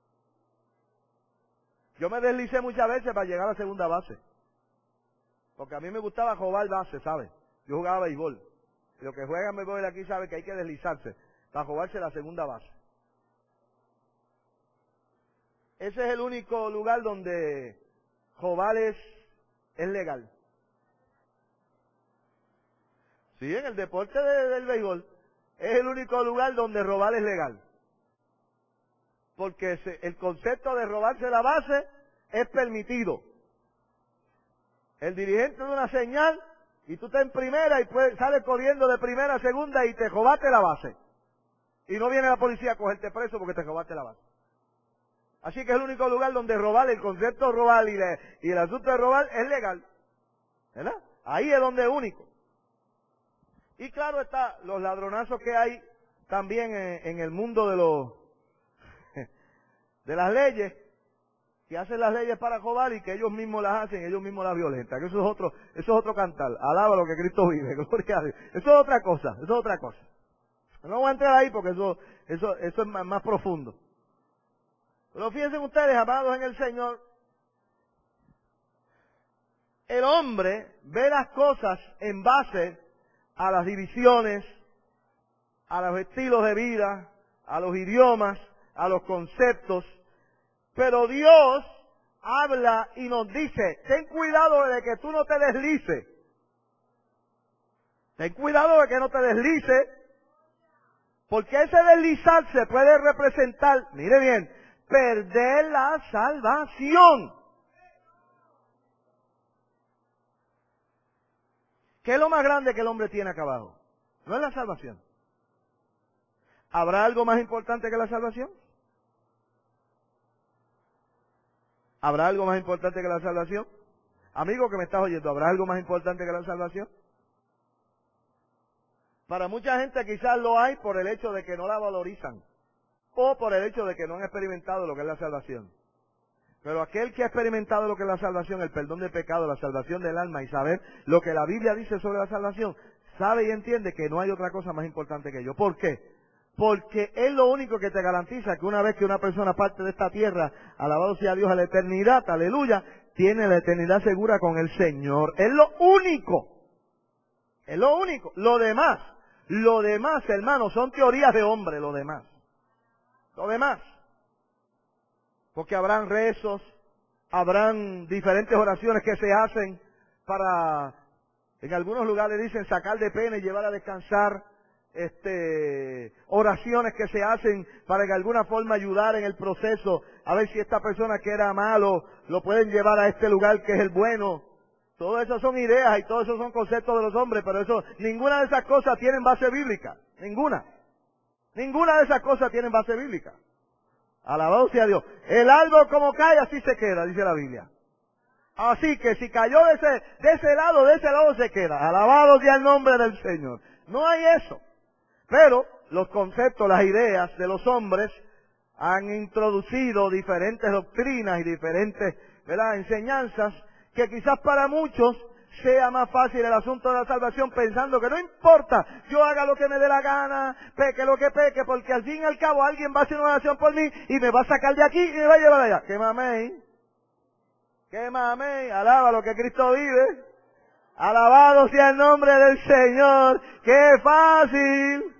Yo me deslicé muchas veces para llegar a segunda base. Porque a mí me gustaba jugar base, ¿sabes? Yo jugaba béisbol. Y los que juegan béisbol aquí saben que hay que deslizarse para jugarse la segunda base. Ese es el único lugar donde jugar es legal. Sí, en el deporte del béisbol es el único lugar donde robar es legal. Porque el concepto de robarse la base es permitido. El dirigente da una señal y tú estás en primera y sales corriendo de primera a segunda y te robaste la base. Y no viene la policía a cogerte preso porque te robaste la base. Así que es el único lugar donde robar, el concepto de robar y el asunto de robar es legal. ¿Verdad? Ahí es donde es único. Y claro está, los ladronazos que hay también en el mundo de las leyes, que hacen las leyes para robar y que ellos mismos las hacen, ellos mismos las violentan. Que eso es otro cantar. Alaba lo que Cristo vive, gloria a Dios. Eso es otra cosa, No voy a entrar ahí porque eso es más profundo. Pero fíjense ustedes, amados en el Señor, el hombre ve las cosas en base a las divisiones, a los estilos de vida, a los idiomas, a los conceptos, pero Dios habla y nos dice, ten cuidado de que tú no te deslices. Ten cuidado de que no te deslices, porque ese deslizarse puede representar, mire bien, perder la salvación. ¿Qué es lo más grande que el hombre tiene acá abajo? No es la salvación. ¿Habrá algo más importante que la salvación? ¿Habrá algo más importante que la salvación? Amigo que me estás oyendo, ¿habrá algo más importante que la salvación? Para mucha gente quizás lo hay por el hecho de que no la valorizan o por el hecho de que no han experimentado lo que es la salvación. Pero aquel que ha experimentado lo que es la salvación, el perdón de pecado, la salvación del alma y saber lo que la Biblia dice sobre la salvación, sabe y entiende que no hay otra cosa más importante que ello. ¿Por qué? Porque es lo único que te garantiza que una vez que una persona parte de esta tierra, alabado sea Dios a la eternidad, aleluya, tiene la eternidad segura con el Señor. Es lo único. Es lo único. Lo demás, hermanos, son teorías de hombre, lo demás. Porque habrán rezos, habrán diferentes oraciones que se hacen para, en algunos lugares dicen sacar de pena y llevar a descansar, oraciones que se hacen para de alguna forma ayudar en el proceso, a ver si esta persona que era malo, lo pueden llevar a este lugar que es el bueno. Todo eso son ideas y todo eso son conceptos de los hombres, pero ninguna de esas cosas tienen base bíblica. Ninguna de esas cosas tienen base bíblica. Alabado sea Dios. El árbol como cae, así se queda, dice la Biblia. Así que si cayó de ese lado se queda. Alabado sea el nombre del Señor. No hay eso. Pero los conceptos, las ideas de los hombres han introducido diferentes doctrinas y diferentes, ¿verdad?, enseñanzas que quizás para muchos sea más fácil el asunto de la salvación, pensando que no importa, yo haga lo que me dé la gana, peque lo que peque, porque al fin y al cabo alguien va a hacer una oración por mí y me va a sacar de aquí y me va a llevar allá. ¡Qué mamey! ¡Qué mamey! Alaba lo que Cristo vive. Alabado sea el nombre del Señor. ¡Qué fácil!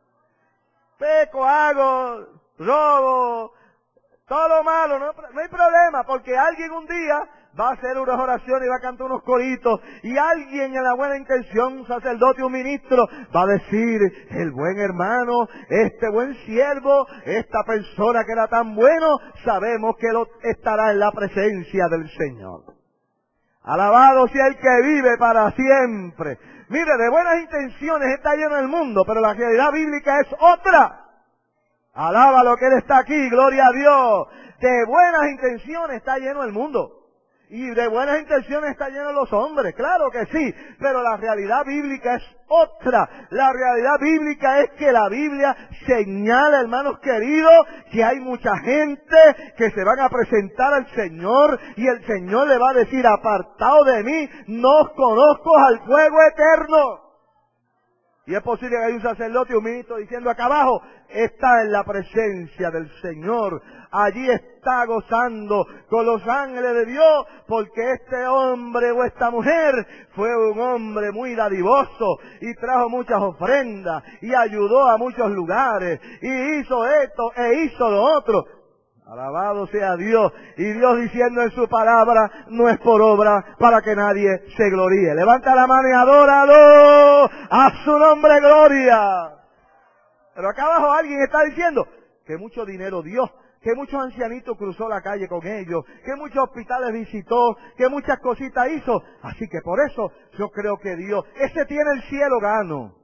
Peco, hago, robo, todo lo malo, no hay problema, porque alguien un día va a hacer unas oraciones y va a cantar unos coritos, y alguien en la buena intención, un sacerdote, un ministro, va a decir, el buen hermano, este buen siervo, esta persona que era tan bueno, sabemos que estará en la presencia del Señor. Alabado sea el que vive para siempre. Mire, de buenas intenciones está lleno el mundo, pero la realidad bíblica es otra. Alaba lo que Él está aquí, gloria a Dios. De buenas intenciones está lleno el mundo. Y de buenas intenciones está lleno los hombres, claro que sí, pero la realidad bíblica es otra. La realidad bíblica es que la Biblia señala, hermanos queridos, que hay mucha gente que se van a presentar al Señor y el Señor le va a decir, apartado de mí, no os conozco al fuego eterno. Y es posible que haya un sacerdote y un ministro diciendo acá abajo, está en la presencia del Señor. Allí está gozando con los ángeles de Dios, porque este hombre o esta mujer fue un hombre muy dadivoso y trajo muchas ofrendas y ayudó a muchos lugares y hizo esto e hizo lo otro. Alabado sea Dios. Y Dios diciendo en su palabra, no es por obra para que nadie se gloríe. Levanta la mano y adóralo. A su nombre gloria. Pero acá abajo alguien está diciendo que mucho dinero dio, que muchos ancianitos cruzó la calle con ellos, que muchos hospitales visitó, que muchas cositas hizo. Así que por eso yo creo que Dios, ese tiene el cielo gano.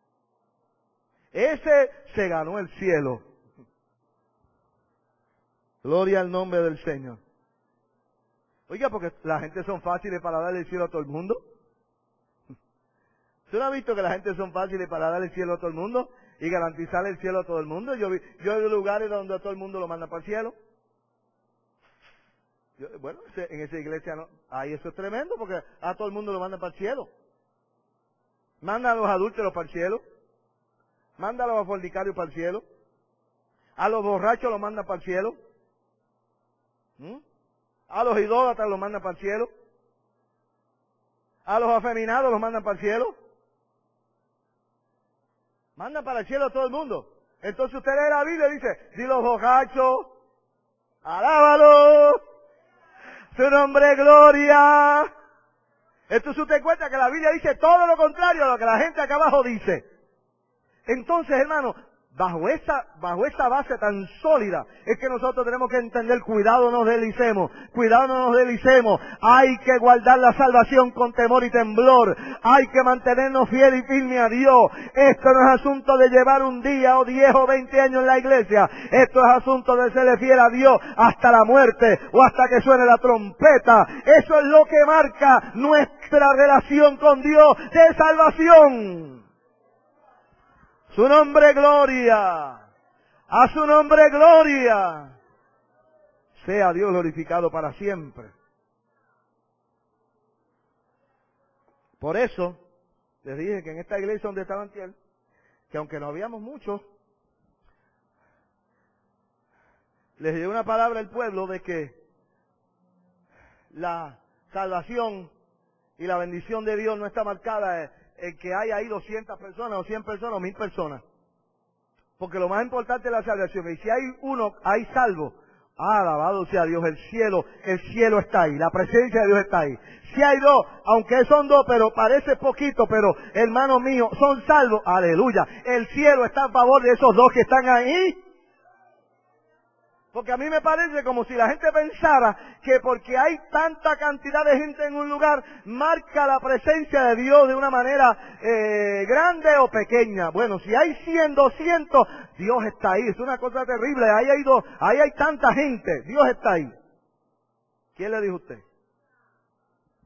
Ese se ganó el cielo. Gloria al nombre del Señor. Oiga, porque la gente son fáciles para darle el cielo a todo el mundo. ¿Usted no ha visto que la gente son fáciles para darle el cielo a todo el mundo y garantizarle el cielo a todo el mundo? Yo he lugares donde a todo el mundo lo manda para el cielo. Bueno, en esa iglesia no, ahí eso es tremendo porque a todo el mundo lo mandan para el cielo. Manda a los adúlteros para el cielo. Manda a los fornicarios para el cielo. A los borrachos los mandan para el cielo. A los idólatras los mandan para el cielo. A los afeminados los mandan para el cielo. Mandan para el cielo a todo el mundo. Entonces usted lee la Biblia y dice, di los borrachos, alábalo, su nombre gloria. Entonces usted cuenta que la Biblia dice todo lo contrario a lo que la gente acá abajo dice. Entonces, hermano, bajo esa base tan sólida, es que nosotros tenemos que entender, cuidado no nos deslicemos, cuidado no nos deslicemos, hay que guardar la salvación con temor y temblor, hay que mantenernos fieles y firmes a Dios. Esto no es asunto de llevar un día o 10 o 20 años en la iglesia, esto es asunto de serle fiel a Dios hasta la muerte o hasta que suene la trompeta. Eso es lo que marca nuestra relación con Dios de salvación. Su nombre gloria. A su nombre gloria. Sea Dios glorificado para siempre. Por eso, les dije que en esta iglesia donde estaban antier, que aunque no habíamos muchos, les dio una palabra al pueblo de que la salvación y la bendición de Dios no está marcada en que haya ahí 200 personas o 100 personas o 1000 personas. Porque lo más importante es la salvación. Y si hay uno, hay salvo. Alabado sea Dios, el cielo está ahí, la presencia de Dios está ahí. Si hay dos, aunque son dos, pero parece poquito, pero hermanos míos, son salvos, aleluya. El cielo está a favor de esos dos que están ahí. Porque a mí me parece como si la gente pensara que porque hay tanta cantidad de gente en un lugar, marca la presencia de Dios de una manera grande o pequeña. Bueno, si hay 100, 200, Dios está ahí. Es una cosa terrible. Ahí hay tanta gente. Dios está ahí. ¿Quién le dijo a usted?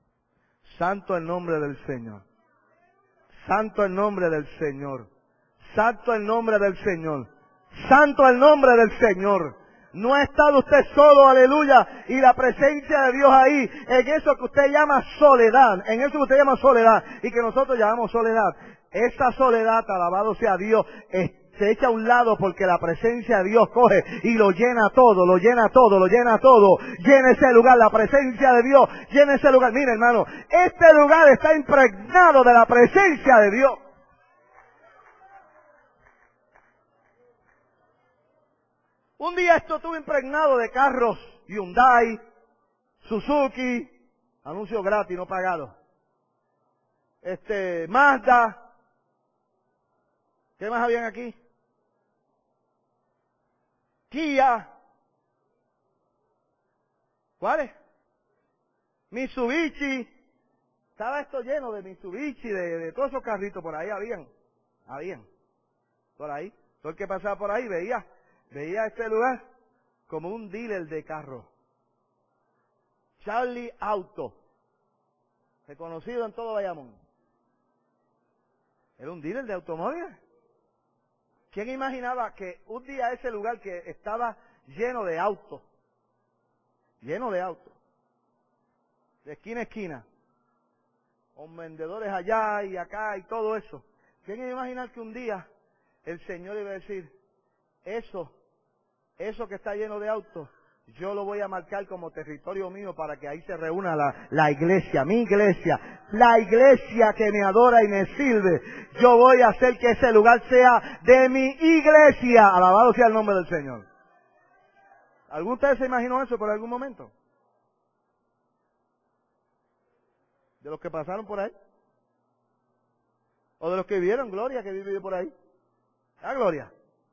Santo el nombre del Señor. Santo el nombre del Señor. Santo el nombre del Señor. Santo el nombre del Señor. No ha estado usted solo, aleluya, y la presencia de Dios ahí, en eso que usted llama soledad, en eso que usted llama soledad, y que nosotros llamamos soledad. Esa soledad, alabado sea Dios, se echa a un lado porque la presencia de Dios coge y lo llena todo, lo llena todo, lo llena todo. Llena ese lugar, la presencia de Dios, llena ese lugar. Mire, hermano, este lugar está impregnado de la presencia de Dios. Un día esto estuvo impregnado de carros Hyundai, Suzuki, anuncio gratis, no pagado. Mazda. ¿Qué más habían aquí? Kia. ¿Cuáles? Mitsubishi. Estaba esto lleno de Mitsubishi, de todos esos carritos por ahí habían. Por ahí. Todo el que pasaba por ahí veía este lugar como un dealer de carro. Charlie Auto, reconocido en todo Bayamón. Era un dealer de automóviles. ¿Quién imaginaba que un día ese lugar que estaba lleno de autos, de esquina a esquina, con vendedores allá y acá y todo eso? ¿Quién iba a imaginar que un día el Señor iba a decir, eso que está lleno de autos, yo lo voy a marcar como territorio mío para que ahí se reúna la iglesia, mi iglesia, la iglesia que me adora y me sirve. Yo voy a hacer que ese lugar sea de mi iglesia. Alabado sea el nombre del Señor. ¿Alguno de ustedes se imaginó eso por algún momento? ¿De los que pasaron por ahí? ¿O de los que vieron Gloria que vive por ahí? ¿Ah, Gloria?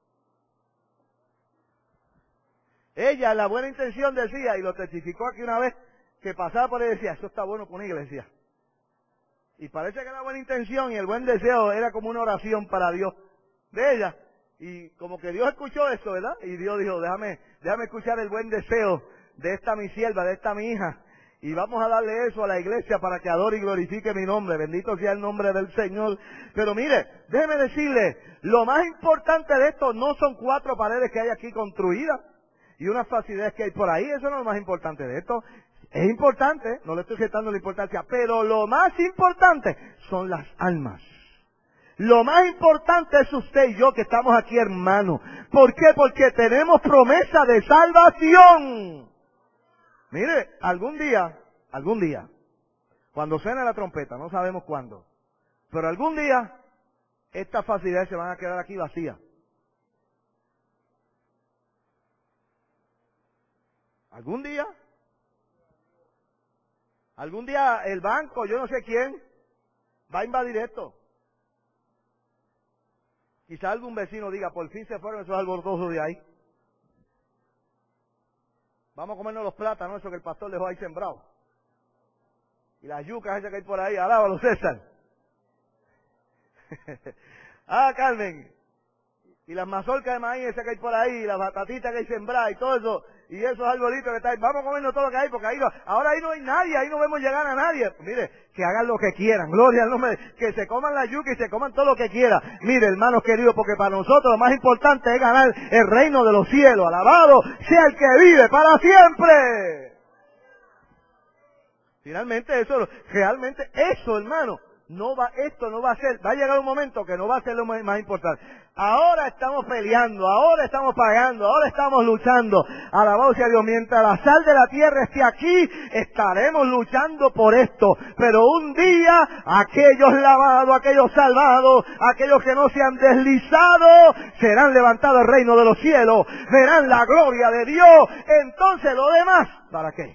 Ella, la buena intención decía, y lo testificó aquí una vez, que pasaba por ahí y decía, eso está bueno con una iglesia. Y parece que la buena intención y el buen deseo era como una oración para Dios de ella. Y como que Dios escuchó eso, ¿verdad? Y Dios dijo, déjame escuchar el buen deseo de esta mi sierva, de esta mi hija. Y vamos a darle eso a la iglesia para que adore y glorifique mi nombre. Bendito sea el nombre del Señor. Pero mire, déjeme decirle, lo más importante de esto no son 4 paredes que hay aquí construidas y unas facilidades que hay por ahí. Eso no es lo más importante de esto. Es importante, no le estoy quitando la importancia, pero lo más importante son las almas. Lo más importante es usted y yo que estamos aquí, hermanos. ¿Por qué? Porque tenemos promesa de salvación. Mire, algún día, cuando suene la trompeta, no sabemos cuándo, pero algún día estas facilidades se van a quedar aquí vacías. Algún día el banco, yo no sé quién, va a invadir esto. Quizá algún vecino diga, por fin se fueron esos alborotosos de ahí. Vamos a comernos los plátanos, eso que el pastor dejó ahí sembrado. Y las yucas esas que hay por ahí, alábalo César. Carmen. Y las mazorcas de maíz esas que hay por ahí, y las batatitas que hay sembradas y todo eso, y esos arbolitos que están ahí, vamos a comernos todo lo que hay, porque ahora ahí no hay nadie, ahí no vemos llegar a nadie. Pues mire, que hagan lo que quieran, gloria al nombre, que se coman la yuca y se coman todo lo que quieran. Mire, hermanos queridos, porque para nosotros lo más importante es ganar el reino de los cielos. Alabado sea el que vive para siempre. Finalmente realmente eso, hermano, esto no va a ser, va a llegar un momento que no va a ser lo más importante. Ahora estamos peleando, ahora estamos pagando, ahora estamos luchando. Alabado sea Dios, mientras la sal de la tierra esté aquí, estaremos luchando por esto. Pero un día, aquellos lavados, aquellos salvados, aquellos que no se han deslizado, serán levantados al reino de los cielos, verán la gloria de Dios. Entonces lo demás, ¿para qué?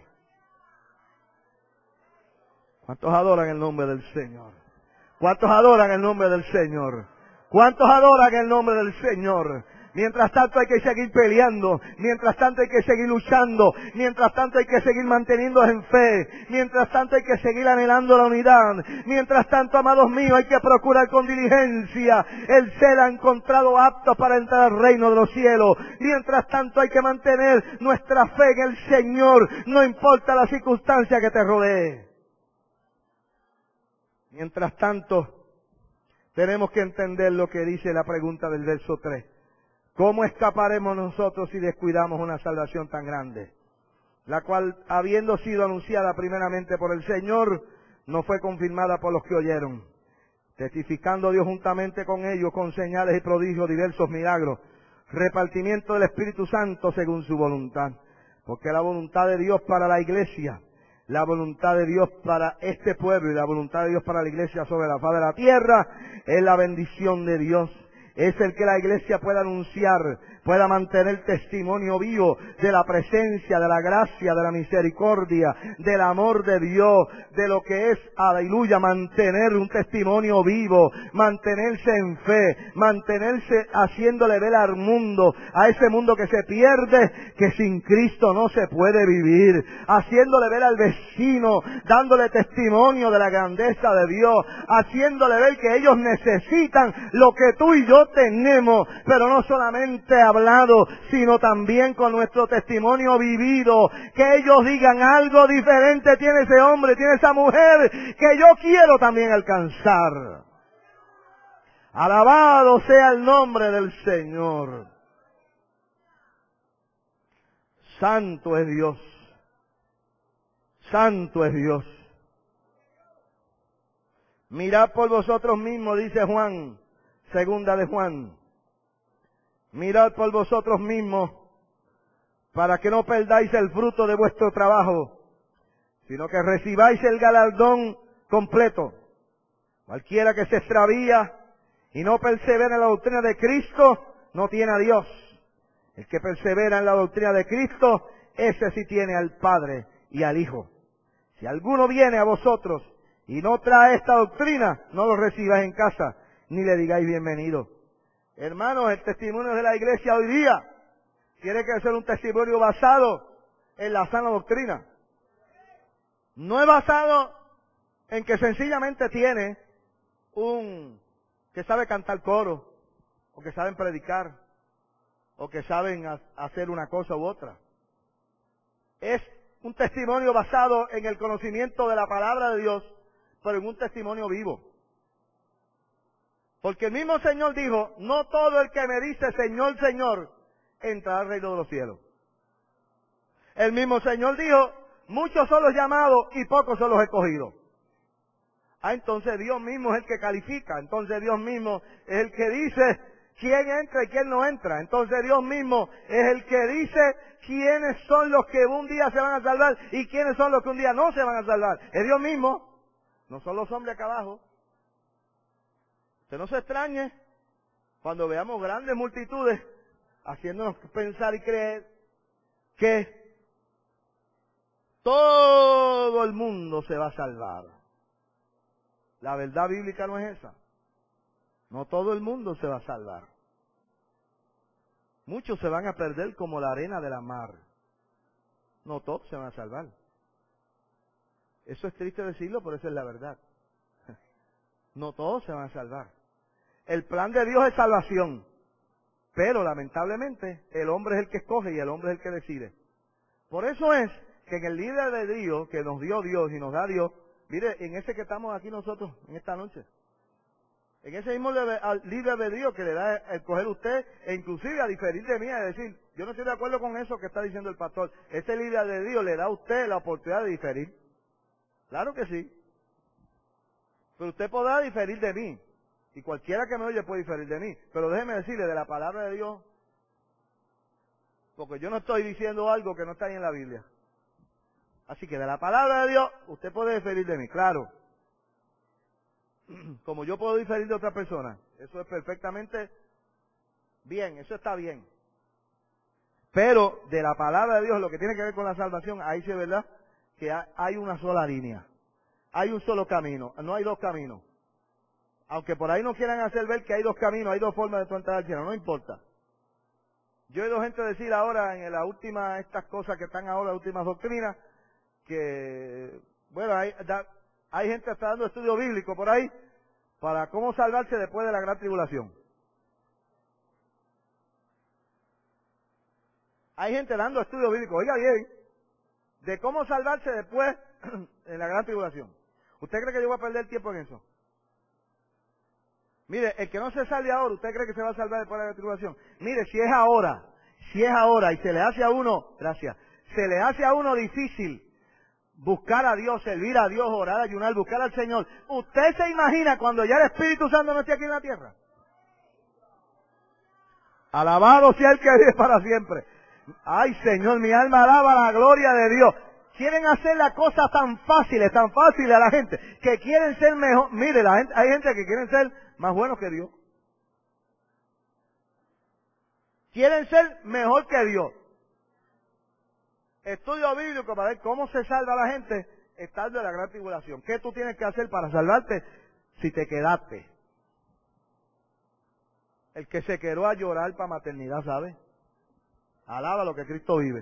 ¿Cuántos adoran el nombre del Señor? ¿Cuántos adoran el nombre del Señor? ¿Cuántos adoran el nombre del Señor? Mientras tanto hay que seguir peleando, mientras tanto hay que seguir luchando, mientras tanto hay que seguir manteniéndose en fe, mientras tanto hay que seguir anhelando la unidad, mientras tanto, amados míos, hay que procurar con diligencia el ser encontrado apto para entrar al reino de los cielos. Mientras tanto hay que mantener nuestra fe en el Señor, no importa la circunstancia que te rodee. Mientras tanto, tenemos que entender lo que dice la pregunta del verso 3. ¿Cómo escaparemos nosotros si descuidamos una salvación tan grande? La cual, habiendo sido anunciada primeramente por el Señor, no fue confirmada por los que oyeron, testificando Dios juntamente con ellos con señales y prodigios, diversos milagros, repartimiento del Espíritu Santo según su voluntad. Porque la voluntad de Dios para la iglesia, la voluntad de Dios para este pueblo y la voluntad de Dios para la iglesia sobre la faz de la tierra es la bendición de Dios. Es el que la iglesia pueda anunciar, pueda mantener testimonio vivo de la presencia, de la gracia, de la misericordia, del amor de Dios, de lo que es, aleluya, mantener un testimonio vivo, mantenerse en fe, mantenerse haciéndole ver al mundo, a ese mundo que se pierde, que sin Cristo no se puede vivir, haciéndole ver al vecino, dándole testimonio de la grandeza de Dios, haciéndole ver que ellos necesitan lo que tú y yo tenemos, pero no solamente hablado, sino también con nuestro testimonio vivido, que ellos digan algo diferente tiene ese hombre, tiene esa mujer, que yo quiero también alcanzar. Alabado sea el nombre del Señor. Santo es Dios. Santo es Dios. Mirad por vosotros mismos, dice Juan, segunda de Juan. Mirad por vosotros mismos, para que no perdáis el fruto de vuestro trabajo, sino que recibáis el galardón completo. Cualquiera que se extravía y no persevera en la doctrina de Cristo, no tiene a Dios. El que persevera en la doctrina de Cristo, ese sí tiene al Padre y al Hijo. Si alguno viene a vosotros y no trae esta doctrina, no lo recibáis en casa, ni le digáis bienvenido. Hermanos, el testimonio de la iglesia hoy día tiene que ser un testimonio basado en la sana doctrina. No es basado en que sencillamente tiene que sabe cantar coro, o que saben predicar, o que saben hacer una cosa u otra. Es un testimonio basado en el conocimiento de la palabra de Dios, pero en un testimonio vivo. Porque el mismo Señor dijo, no todo el que me dice Señor, Señor, entrará al reino de los cielos. El mismo Señor dijo, muchos son los llamados y pocos son los escogidos. Entonces Dios mismo es el que califica, entonces Dios mismo es el que dice quién entra y quién no entra. Entonces Dios mismo es el que dice quiénes son los que un día se van a salvar y quiénes son los que un día no se van a salvar. Es Dios mismo, no son los hombres acá abajo. Usted no se extrañe cuando veamos grandes multitudes haciéndonos pensar y creer que todo el mundo se va a salvar. La verdad bíblica no es esa. No todo el mundo se va a salvar. Muchos se van a perder como la arena de la mar. No todos se van a salvar. Eso es triste decirlo, pero esa es la verdad. No todos se van a salvar. El plan de Dios es salvación. Pero lamentablemente el hombre es el que escoge y el hombre es el que decide. Por eso es que en el libre albedrío que nos dio Dios y nos da Dios, mire, en ese que estamos aquí nosotros, en esta noche, en ese mismo libre albedrío que le da a escoger usted, e inclusive a diferir de mí, a decir, yo no estoy de acuerdo con eso que está diciendo el pastor, ese libre albedrío le da a usted la oportunidad de diferir. Claro que sí. Pero usted podrá diferir de mí. Y cualquiera que me oye puede diferir de mí. Pero déjeme decirle de la palabra de Dios, porque yo no estoy diciendo algo que no está ahí en la Biblia. Así que de la palabra de Dios, usted puede diferir de mí, claro. Como yo puedo diferir de otra persona. Eso es perfectamente bien, eso está bien. Pero de la palabra de Dios, lo que tiene que ver con la salvación, ahí sí es verdad que hay una sola línea. Hay un solo camino, no hay dos caminos. Aunque por ahí no quieran hacer ver que hay dos caminos, hay dos formas de tú entrar al cielo, no importa. Yo he oído gente decir ahora en la última, estas cosas que están ahora, las últimas doctrinas, que, bueno, hay gente que está dando estudio bíblico por ahí para cómo salvarse después de la gran tribulación. Hay gente dando estudio bíblico, oiga bien, de cómo salvarse después de la gran tribulación. ¿Usted cree que yo voy a perder tiempo en eso? Mire, el que no se salve ahora, ¿usted cree que se va a salvar después de la tribulación? Mire, si es ahora y se le hace a uno, gracias, se le hace a uno difícil buscar a Dios, servir a Dios, orar, ayunar, buscar al Señor. ¿Usted se imagina cuando ya el Espíritu Santo no esté aquí en la tierra? Alabado sea el que vive para siempre. Ay, Señor, mi alma alaba la gloria de Dios. Quieren hacer las cosas tan fáciles a la gente, que quieren ser mejor. Mire, hay gente que quieren ser más buenos que Dios. Quieren ser mejor que Dios. Estudio bíblico para ver cómo se salva la gente estando en la gran tribulación. ¿Qué tú tienes que hacer para salvarte si te quedaste? El que se quedó a llorar para maternidad, ¿sabe? Alaba lo que Cristo vive.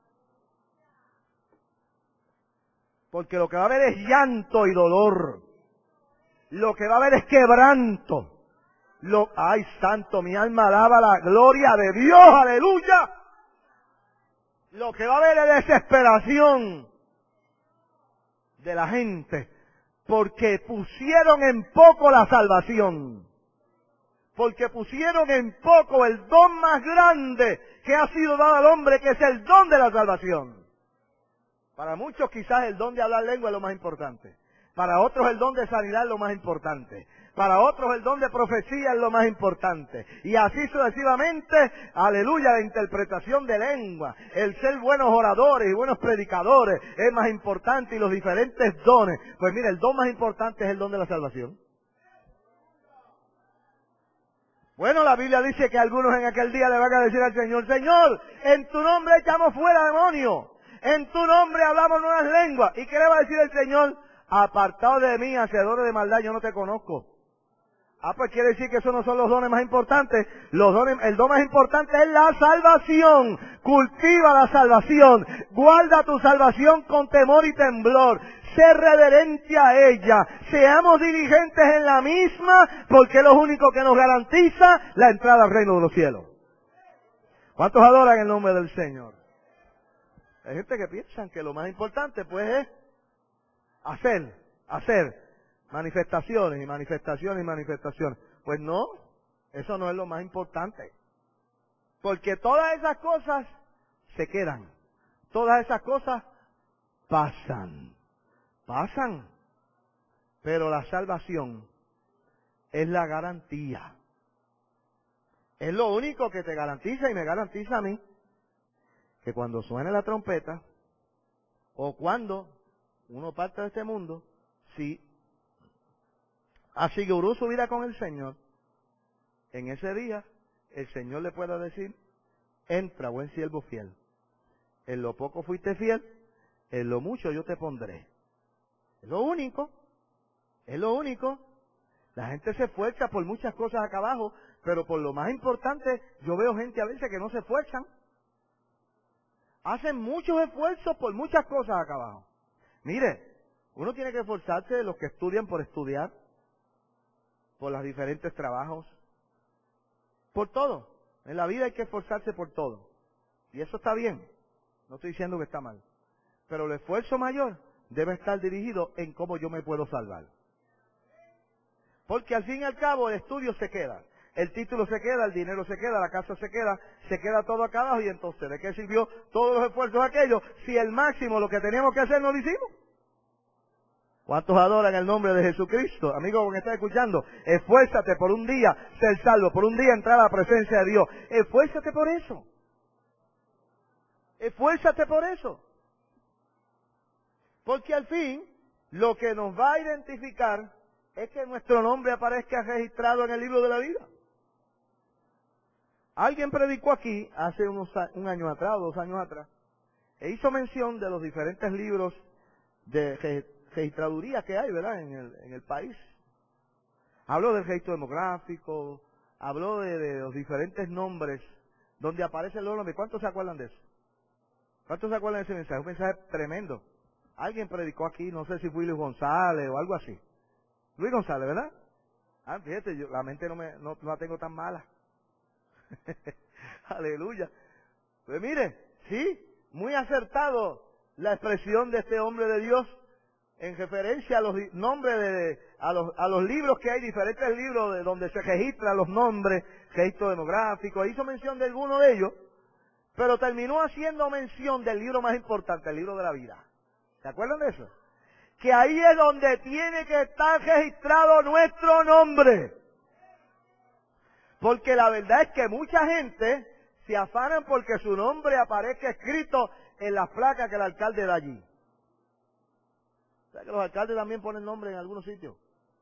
Porque lo que va a haber es llanto y dolor. Lo que va a haber es quebranto. Ay, santo, mi alma alaba la gloria de Dios, aleluya. Lo que va a haber es desesperación de la gente, porque pusieron en poco la salvación. Porque pusieron en poco el don más grande que ha sido dado al hombre, que es el don de la salvación. Para muchos quizás el don de hablar lengua es lo más importante. Para otros el don de sanidad es lo más importante. Para otros el don de profecía es lo más importante. Y así sucesivamente, aleluya, la interpretación de lengua, el ser buenos oradores y buenos predicadores es más importante, y los diferentes dones. Pues mira, el don más importante es el don de la salvación. Bueno, la Biblia dice que algunos en aquel día le van a decir al Señor: Señor, en tu nombre echamos fuera demonios, en tu nombre hablamos nuevas lenguas. ¿Y qué le va a decir el Señor? Apartado de mí, hacedores de maldad, yo no te conozco. Pues quiere decir que esos no son los dones más importantes. El don más importante es la salvación. Cultiva la salvación. Guarda tu salvación con temor y temblor. Sé reverente a ella. Seamos diligentes en la misma, porque es lo único que nos garantiza la entrada al reino de los cielos. ¿Cuántos adoran el nombre del Señor? Hay gente que piensa que lo más importante pues es hacer manifestaciones y manifestaciones y manifestaciones. Pues no, eso no es lo más importante. Porque todas esas cosas se quedan. Todas esas cosas pasan. Pero la salvación es la garantía. Es lo único que te garantiza y me garantiza a mí que cuando suene la trompeta, o cuando uno parte de este mundo, si aseguró su vida con el Señor, en ese día el Señor le pueda decir: entra, buen siervo fiel. En lo poco fuiste fiel, en lo mucho yo te pondré. Es lo único. La gente se esfuerza por muchas cosas acá abajo, pero por lo más importante, yo veo gente a veces que no se esfuerzan. Hacen muchos esfuerzos por muchas cosas acá abajo. Mire, uno tiene que esforzarse, los que estudian por estudiar, por los diferentes trabajos, por todo. En la vida hay que esforzarse por todo. Y eso está bien. No estoy diciendo que está mal. Pero el esfuerzo mayor debe estar dirigido en cómo yo me puedo salvar. Porque al fin y al cabo el estudio se queda. El título se queda, el dinero se queda, la casa se queda todo acá abajo. Y entonces, ¿de qué sirvió todos los esfuerzos aquellos si el máximo, lo que teníamos que hacer, no lo hicimos? ¿Cuántos adoran el nombre de Jesucristo? Amigo que está escuchando, esfuérzate por un día ser salvo, por un día entrar a la presencia de Dios. Esfuérzate por eso. Esfuérzate por eso. Porque al fin, lo que nos va a identificar es que nuestro nombre aparezca registrado en el libro de la vida. Alguien predicó aquí hace un año atrás o 2 años atrás, e hizo mención de los diferentes libros de registraduría que hay, ¿verdad?, en el país. Habló del registro demográfico, habló de los diferentes nombres donde aparecen los nombres. ¿Cuántos se acuerdan de eso? ¿Cuántos se acuerdan de ese mensaje? Un mensaje tremendo. Alguien predicó aquí, no sé si fue Luis González o algo así. Luis González, ¿verdad? Fíjate, la mente no la tengo tan mala. Aleluya. Pues mire, sí, muy acertado la expresión de este hombre de Dios en referencia a los nombres a los libros que hay, diferentes libros de donde se registran los nombres, registro demográfico, hizo mención de alguno de ellos, pero terminó haciendo mención del libro más importante, el libro de la vida. ¿Se acuerdan de eso? Que ahí es donde tiene que estar registrado nuestro nombre. Porque la verdad es que mucha gente se afanan porque su nombre aparezca escrito en las placas que el alcalde da allí. ¿Sabes que los alcaldes también ponen nombre en algunos sitios?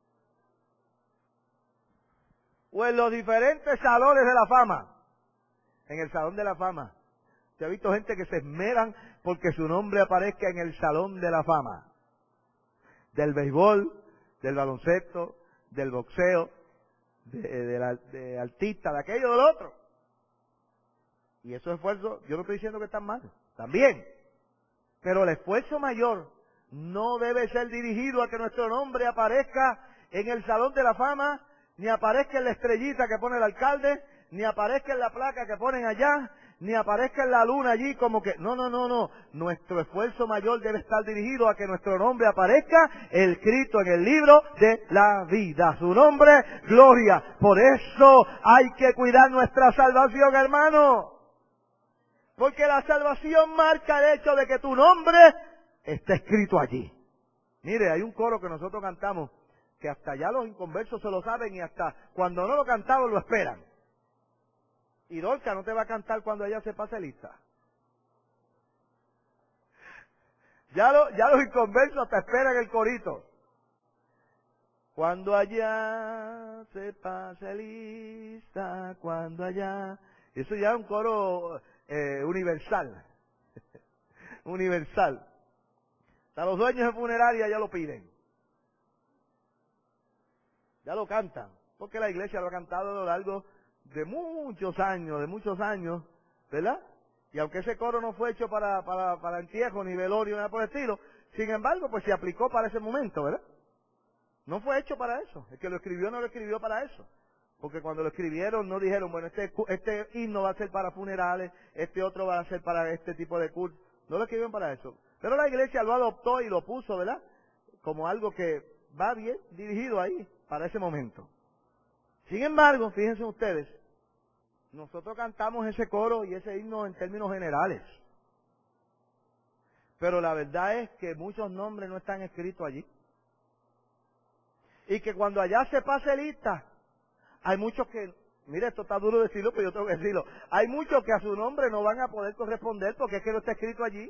O en los diferentes salones de la fama. En el salón de la fama. Se ha visto gente que se esmeran porque su nombre aparezca en el salón de la fama. Del béisbol, del baloncesto, del boxeo, de artista, de aquello, del otro. Y esos esfuerzos, yo no estoy diciendo que están mal, también. Pero el esfuerzo mayor no debe ser dirigido a que nuestro nombre aparezca en el Salón de la Fama, ni aparezca en la estrellita que pone el alcalde, ni aparezca en la placa que ponen allá, ni aparezca en la luna allí como que... No. Nuestro esfuerzo mayor debe estar dirigido a que nuestro nombre aparezca escrito en el libro de la vida. Su nombre, gloria. Por eso hay que cuidar nuestra salvación, hermano. Porque la salvación marca el hecho de que tu nombre está escrito allí. Mire, hay un coro que nosotros cantamos, que hasta ya los inconversos se lo saben y hasta cuando no lo cantamos lo esperan. Y Dorca no te va a cantar cuando ella se pase lista. Ya los inconversos te esperan el corito. Cuando allá se pase lista, cuando allá... Eso ya es un coro universal. Universal. Hasta los dueños de funeraria ya lo piden. Ya lo cantan. Porque la iglesia lo ha cantado a lo largo de muchos años, ¿verdad? Y aunque ese coro no fue hecho para entierro, ni velorio, nada por el estilo, sin embargo, pues se aplicó para ese momento, ¿verdad? No fue hecho para eso. El que lo escribió no lo escribió para eso. Porque cuando lo escribieron no dijeron, bueno, este himno va a ser para funerales, este otro va a ser para este tipo de culto. No lo escribieron para eso. Pero la iglesia lo adoptó y lo puso, ¿verdad? Como algo que va bien dirigido ahí, para ese momento. Sin embargo, fíjense ustedes, nosotros cantamos ese coro y ese himno en términos generales. Pero la verdad es que muchos nombres no están escritos allí. Y que cuando allá se pase lista, hay muchos que, mire, esto está duro decirlo, pero yo tengo que decirlo, hay muchos que a su nombre no van a poder corresponder porque es que no está escrito allí.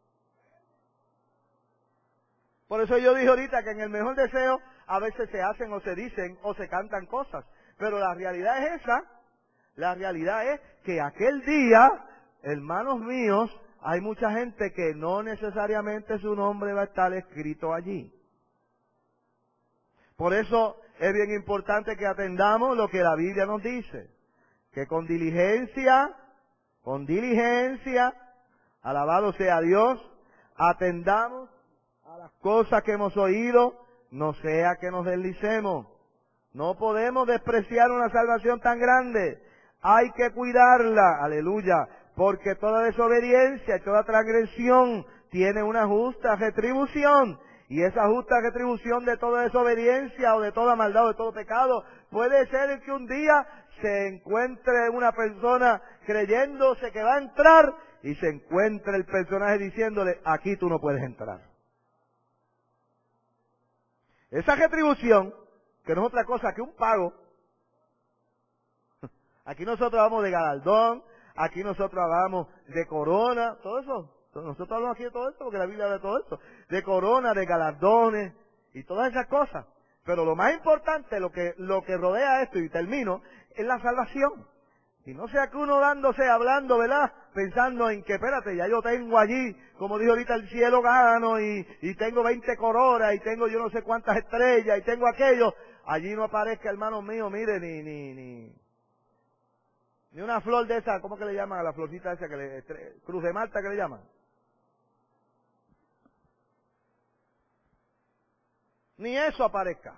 Por eso yo dije ahorita que en el mejor deseo a veces se hacen o se dicen o se cantan cosas. Pero la realidad es esa. La realidad es que aquel día, hermanos míos, hay mucha gente que no necesariamente su nombre va a estar escrito allí. Por eso es bien importante que atendamos lo que la Biblia nos dice. Que con diligencia, alabado sea Dios, atendamos a las cosas que hemos oído, no sea que nos deslicemos. No podemos despreciar una salvación tan grande. Hay que cuidarla, aleluya, porque toda desobediencia y toda transgresión tiene una justa retribución. Y esa justa retribución de toda desobediencia o de toda maldad o de todo pecado puede ser que un día se encuentre una persona creyéndose que va a entrar y se encuentre el personaje diciéndole, aquí tú no puedes entrar. Esa retribución, que no es otra cosa que un pago. Aquí nosotros hablamos de galardón, aquí nosotros hablamos de corona, todo eso. Nosotros hablamos aquí de todo esto porque la Biblia habla de todo esto. De corona, de galardones y todas esas cosas. Pero lo más importante, lo que rodea esto, y termino, es la salvación. Y no sea que uno hablando, ¿verdad? Pensando en que, espérate, ya yo tengo allí, como dijo ahorita, el cielo gano, y tengo 20 coronas, y tengo yo no sé cuántas estrellas, y tengo aquello. Allí no aparezca, hermano mío, mire, ni una flor de esa, ¿cómo que le llaman a la florcita esa Cruz de Malta que le llaman? Ni eso aparezca.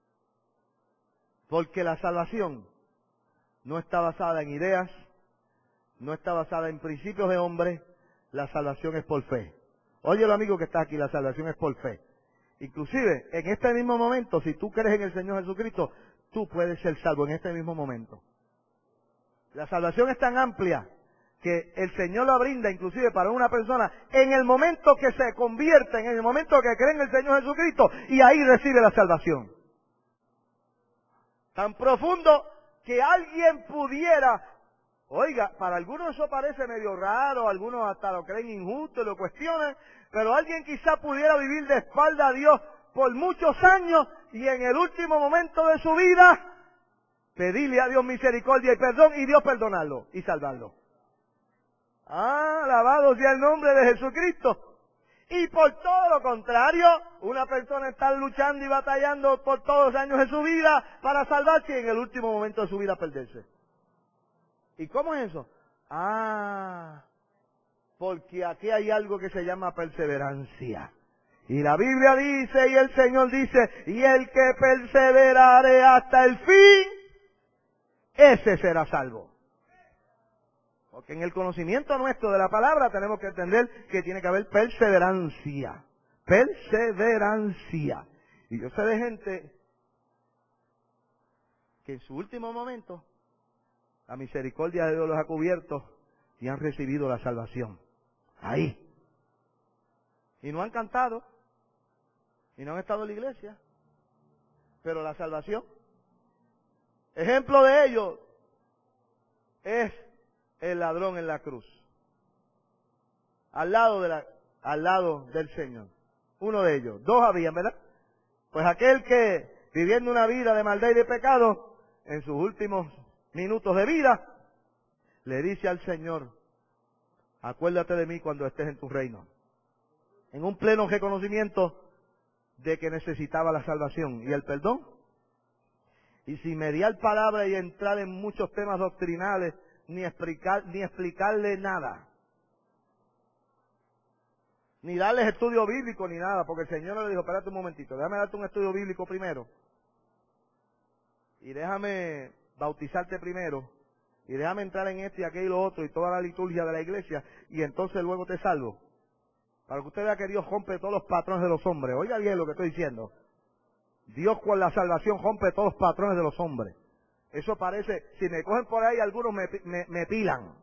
Porque la salvación no está basada en ideas, no está basada en principios de hombre, la salvación es por fe. Oye, lo amigo que está aquí, la salvación es por fe. Inclusive, en este mismo momento, si tú crees en el Señor Jesucristo, tú puedes ser salvo en este mismo momento. La salvación es tan amplia que el Señor la brinda inclusive para una persona en el momento que se convierte, en el momento que cree en el Señor Jesucristo, y ahí recibe la salvación. Tan profundo que alguien pudiera, oiga, para algunos eso parece medio raro, algunos hasta lo creen injusto y lo cuestionan, pero alguien quizá pudiera vivir de espalda a Dios por muchos años y en el último momento de su vida pedirle a Dios misericordia y perdón y Dios perdonarlo y salvarlo. Alabado sea el nombre de Jesucristo. Y por todo lo contrario, una persona está luchando y batallando por todos los años de su vida para salvarse y en el último momento de su vida perderse. ¿Y cómo es eso? Porque aquí hay algo que se llama perseverancia. Y la Biblia dice, y el Señor dice, y el que perseverare hasta el fin, ese será salvo. Porque en el conocimiento nuestro de la palabra tenemos que entender que tiene que haber perseverancia. Perseverancia. Y yo sé de gente que en su último momento la misericordia de Dios los ha cubierto y han recibido la salvación. Ahí. Y no han cantado. Y no han estado en la iglesia. Pero la salvación. Ejemplo de ello es el ladrón en la cruz. Al lado del Señor. Uno de ellos. Dos habían, ¿verdad? Pues aquel que, viviendo una vida de maldad y de pecado, en sus últimos minutos de vida, le dice al Señor, acuérdate de mí cuando estés en tu reino. En un pleno reconocimiento de que necesitaba la salvación y el perdón. Y sin mediar palabra y entrar en muchos temas doctrinales, ni explicarle nada. Ni darles estudio bíblico ni nada, porque el Señor le dijo, espérate un momentito, déjame darte un estudio bíblico primero. Y déjame bautizarte primero. Y déjame entrar en esto y aquello y lo otro y toda la liturgia de la iglesia. Y entonces luego te salvo. Para que usted vea que Dios rompe todos los patrones de los hombres. Oiga bien lo que estoy diciendo. Dios con la salvación rompe todos los patrones de los hombres. Eso parece, si me cogen por ahí algunos me pilan.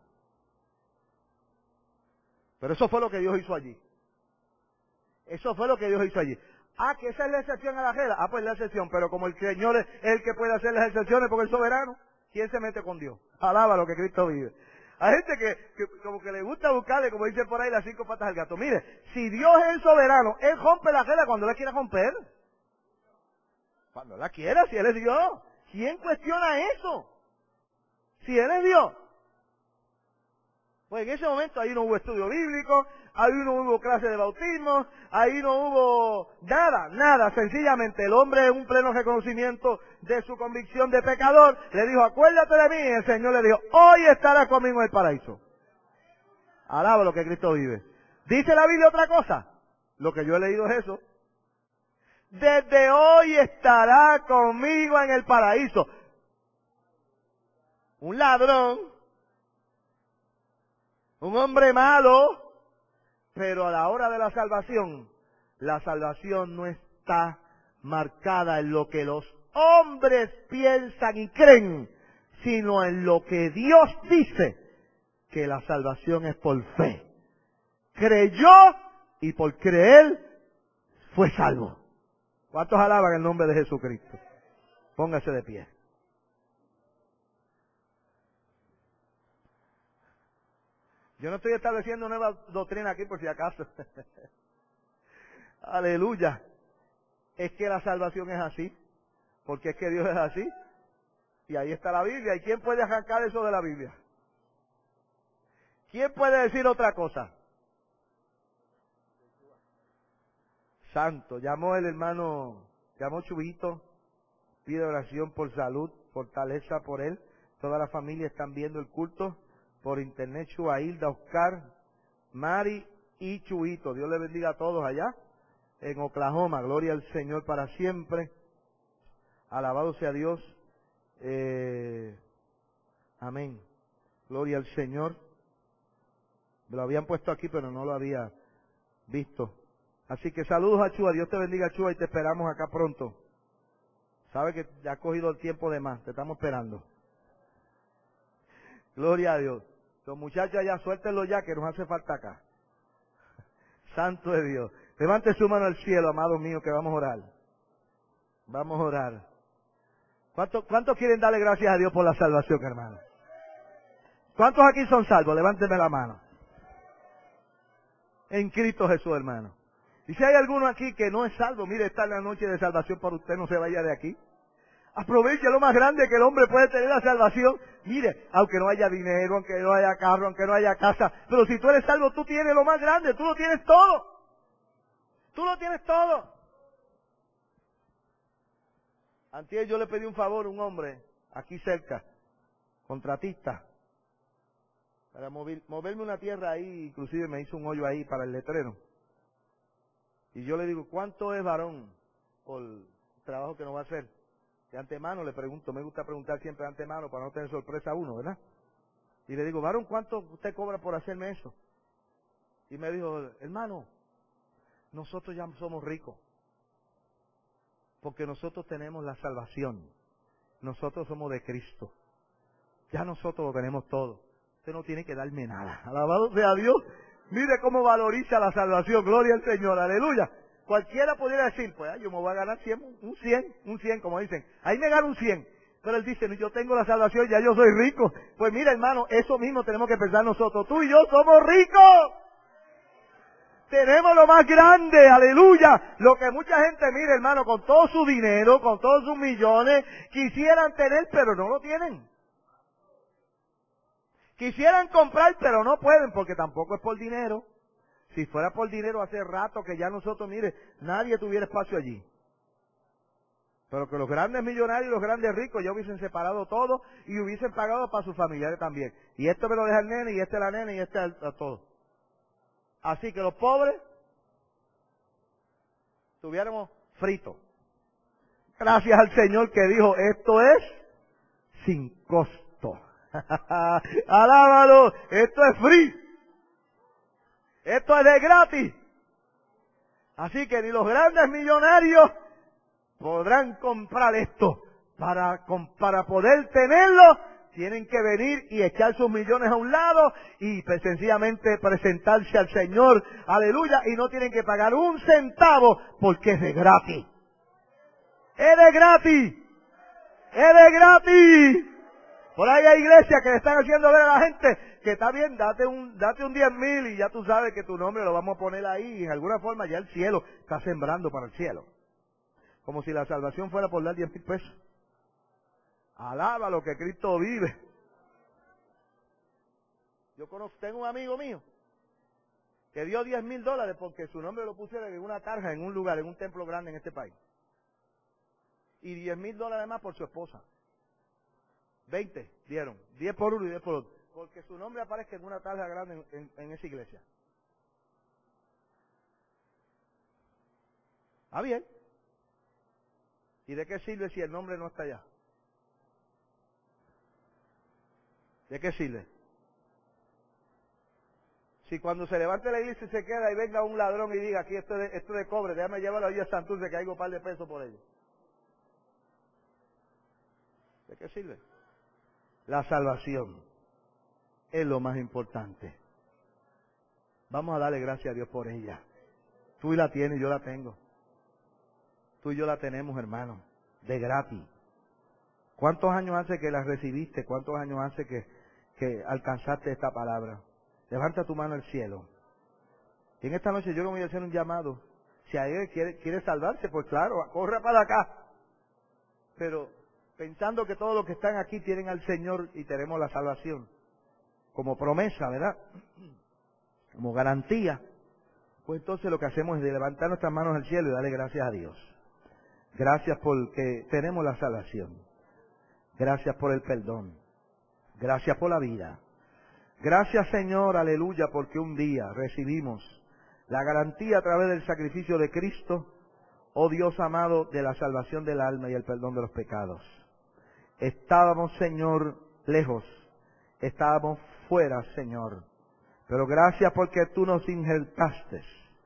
Pero eso fue lo que Dios hizo allí. Eso fue lo que Dios hizo allí. Que esa es la excepción a la regla. Pues la excepción, pero como el Señor es el que puede hacer las excepciones porque es soberano, ¿quién se mete con Dios? Alaba lo que Cristo vive. Hay gente que como que le gusta buscarle, como dicen por ahí, las 5 patas al gato. Mire, si Dios es el soberano, Él rompe la regla cuando Él quiera romper. Cuando la quiera, si Él es Dios. ¿Quién cuestiona eso? Si Él es Dios. Pues en ese momento ahí no hubo estudio bíblico, ahí no hubo clase de bautismo, ahí no hubo nada. Sencillamente el hombre en un pleno reconocimiento de su convicción de pecador, le dijo, acuérdate de mí, y el Señor le dijo, hoy estarás conmigo en el paraíso. Alaba lo que Cristo vive. ¿Dice la Biblia otra cosa? Lo que yo he leído es eso. Desde hoy estará conmigo en el paraíso. Un ladrón, un hombre malo, pero a la hora de la salvación no está marcada en lo que los hombres piensan y creen, sino en lo que Dios dice, que la salvación es por fe. Creyó y por creer fue salvo. ¿Cuántos alaban el nombre de Jesucristo? Póngase de pie. Yo no estoy estableciendo nueva doctrina aquí por si acaso. Aleluya. Es que la salvación es así. Porque es que Dios es así. Y ahí está la Biblia. ¿Y quién puede arrancar eso de la Biblia? ¿Quién puede decir otra cosa? Santo. Llamó Chubito. Pide oración por salud, fortaleza por él. Toda la familia están viendo el culto por internet. Chuailda, Oscar, Mari y Chuito. Dios le bendiga a todos allá en Oklahoma. Gloria al Señor para siempre. Alabado sea Dios. Amén. Gloria al Señor. Me lo habían puesto aquí, pero no lo había visto. Así que saludos a Chua, Dios te bendiga Chua y te esperamos acá pronto. Sabe que ya has cogido el tiempo de más, te estamos esperando. Gloria a Dios. Los muchachos allá, suéltenlo ya que nos hace falta acá. Santo de Dios. Levante su mano al cielo, amado mío, que vamos a orar. Vamos a orar. ¿Cuántos quieren darle gracias a Dios por la salvación, hermano? ¿Cuántos aquí son salvos? Levánteme la mano. En Cristo Jesús, hermano. Y si hay alguno aquí que no es salvo, mire, esta es la noche de salvación para usted, no se vaya de aquí. Aproveche lo más grande que el hombre puede tener, la salvación. Mire, aunque no haya dinero, aunque no haya carro, aunque no haya casa, pero si tú eres salvo, tú tienes lo más grande, tú lo tienes todo. Tú lo tienes todo. Antier yo le pedí un favor a un hombre, aquí cerca, contratista, para moverme una tierra ahí, inclusive me hizo un hoyo ahí para el letrero. Y yo le digo, ¿cuánto es varón por el trabajo que nos va a hacer? De antemano le pregunto, me gusta preguntar siempre de antemano para no tener sorpresa a uno, ¿verdad? Y le digo, varón, ¿cuánto usted cobra por hacerme eso? Y me dijo, hermano, nosotros ya somos ricos, porque nosotros tenemos la salvación. Nosotros somos de Cristo. Ya nosotros lo tenemos todo. Usted no tiene que darme nada. Alabado sea Dios. Mire cómo valoriza la salvación. Gloria al Señor. Aleluya. Cualquiera pudiera decir, pues yo me voy a ganar 100, un 100, como dicen. Ahí me gano un 100. Pero él dice, yo tengo la salvación, ya yo soy rico. Pues mira, hermano, eso mismo tenemos que pensar nosotros. Tú y yo somos ricos. Tenemos lo más grande, aleluya. Lo que mucha gente, mire, hermano, con todo su dinero, con todos sus millones, quisieran tener, pero no lo tienen. Quisieran comprar, pero no pueden, porque tampoco es por dinero. Si fuera por dinero, hace rato que ya nosotros, mire, nadie tuviera espacio allí. Pero que los grandes millonarios y los grandes ricos ya hubiesen separado todo y hubiesen pagado para sus familiares también. Y esto me lo deja el nene, y este la nena, y este a todo. Así que los pobres estuviéramos fritos. Gracias al Señor que dijo, esto es sin costo. Alábalo, esto es free. Esto es de gratis. Así que ni los grandes millonarios podrán comprar esto. Para poder tenerlo, tienen que venir y echar sus millones a un lado y sencillamente presentarse al Señor. Aleluya. Y no tienen que pagar un centavo porque es de gratis. Es de gratis. Es de gratis. Por ahí hay iglesias que le están haciendo ver a la gente que está bien, date un 10,000 y ya tú sabes que tu nombre lo vamos a poner ahí y en alguna forma ya el cielo está sembrando para el cielo. Como si la salvación fuera por dar 10,000 pesos. Alaba lo que Cristo vive. Tengo un amigo mío que dio $10,000 porque su nombre lo pusieron en una tarja en un lugar, en un templo grande en este país. Y $10,000 más por su esposa. 20 dieron, 10 por uno y 10 por otro, porque su nombre aparezca en una tarja grande en esa iglesia. Ah, bien. ¿Y de qué sirve si el nombre no está allá? ¿De qué sirve? Si cuando se levante la iglesia y se queda y venga un ladrón y diga, aquí esto es de cobre, déjame llevarlo allí a Santurce que hay un par de pesos por ello. ¿De qué sirve? La salvación es lo más importante. Vamos a darle gracias a Dios por ella. Tú la tienes, yo la tengo. Tú y yo la tenemos, hermano, de gratis. ¿Cuántos años hace que la recibiste? ¿Cuántos años hace que alcanzaste esta palabra? Levanta tu mano al cielo. Y en esta noche yo le voy a hacer un llamado. Si alguien quiere salvarse, pues claro, corre para acá. Pero pensando que todos los que están aquí tienen al Señor y tenemos la salvación como promesa, ¿verdad? Como garantía. Pues entonces lo que hacemos es de levantar nuestras manos al cielo y darle gracias a Dios. Gracias porque tenemos la salvación. Gracias por el perdón. Gracias por la vida. Gracias, Señor, aleluya, porque un día recibimos la garantía a través del sacrificio de Cristo, oh Dios amado, de la salvación del alma y el perdón de los pecados. Estábamos, Señor, lejos. Estábamos fuera, Señor. Pero gracias porque tú nos injertaste.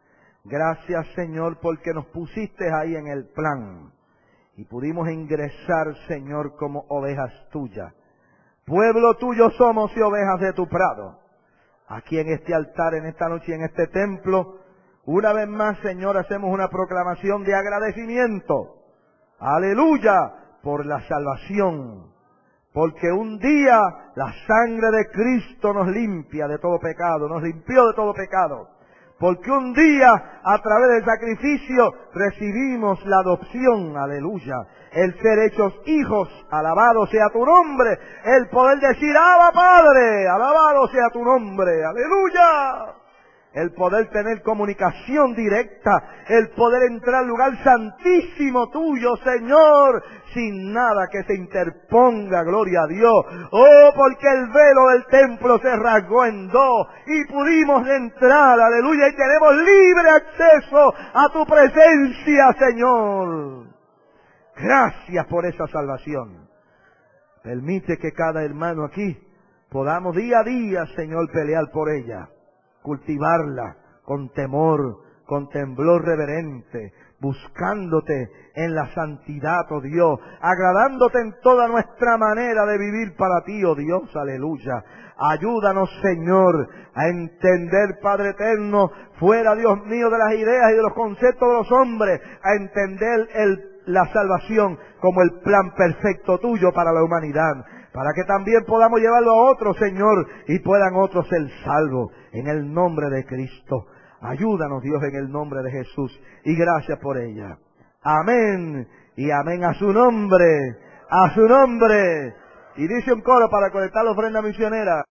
Gracias, Señor, porque nos pusiste ahí en el plan y pudimos ingresar, Señor, como ovejas tuyas. Pueblo tuyo somos y ovejas de tu prado. Aquí en este altar, en esta noche, en este templo, una vez más, Señor, hacemos una proclamación de agradecimiento. Aleluya, por la salvación. Porque un día la sangre de Cristo nos limpia de todo pecado, nos limpió de todo pecado. Porque un día, a través del sacrificio, recibimos la adopción, aleluya. El ser hechos hijos, alabado sea tu nombre. El poder decir, Abba Padre, alabado sea tu nombre, aleluya. El poder tener comunicación directa, el poder entrar al lugar santísimo tuyo, Señor, sin nada que se interponga, gloria a Dios. Oh, porque el velo del templo se rasgó en dos y pudimos entrar, aleluya, y tenemos libre acceso a tu presencia, Señor. Gracias por esa salvación. Permite que cada hermano aquí podamos día a día, Señor, pelear por ella. Cultivarla con temor, con temblor reverente, buscándote en la santidad, oh Dios, agradándote en toda nuestra manera de vivir para ti, oh Dios, aleluya. Ayúdanos, Señor, a entender, Padre eterno, fuera, Dios mío, de las ideas y de los conceptos de los hombres, a entender la salvación como el plan perfecto tuyo para la humanidad, para que también podamos llevarlo a otros, Señor, y puedan otros ser salvos, en el nombre de Cristo. Ayúdanos, Dios, en el nombre de Jesús, y gracias por ella. Amén, y amén a su nombre, a su nombre. Y dice un coro para conectar la ofrenda misionera.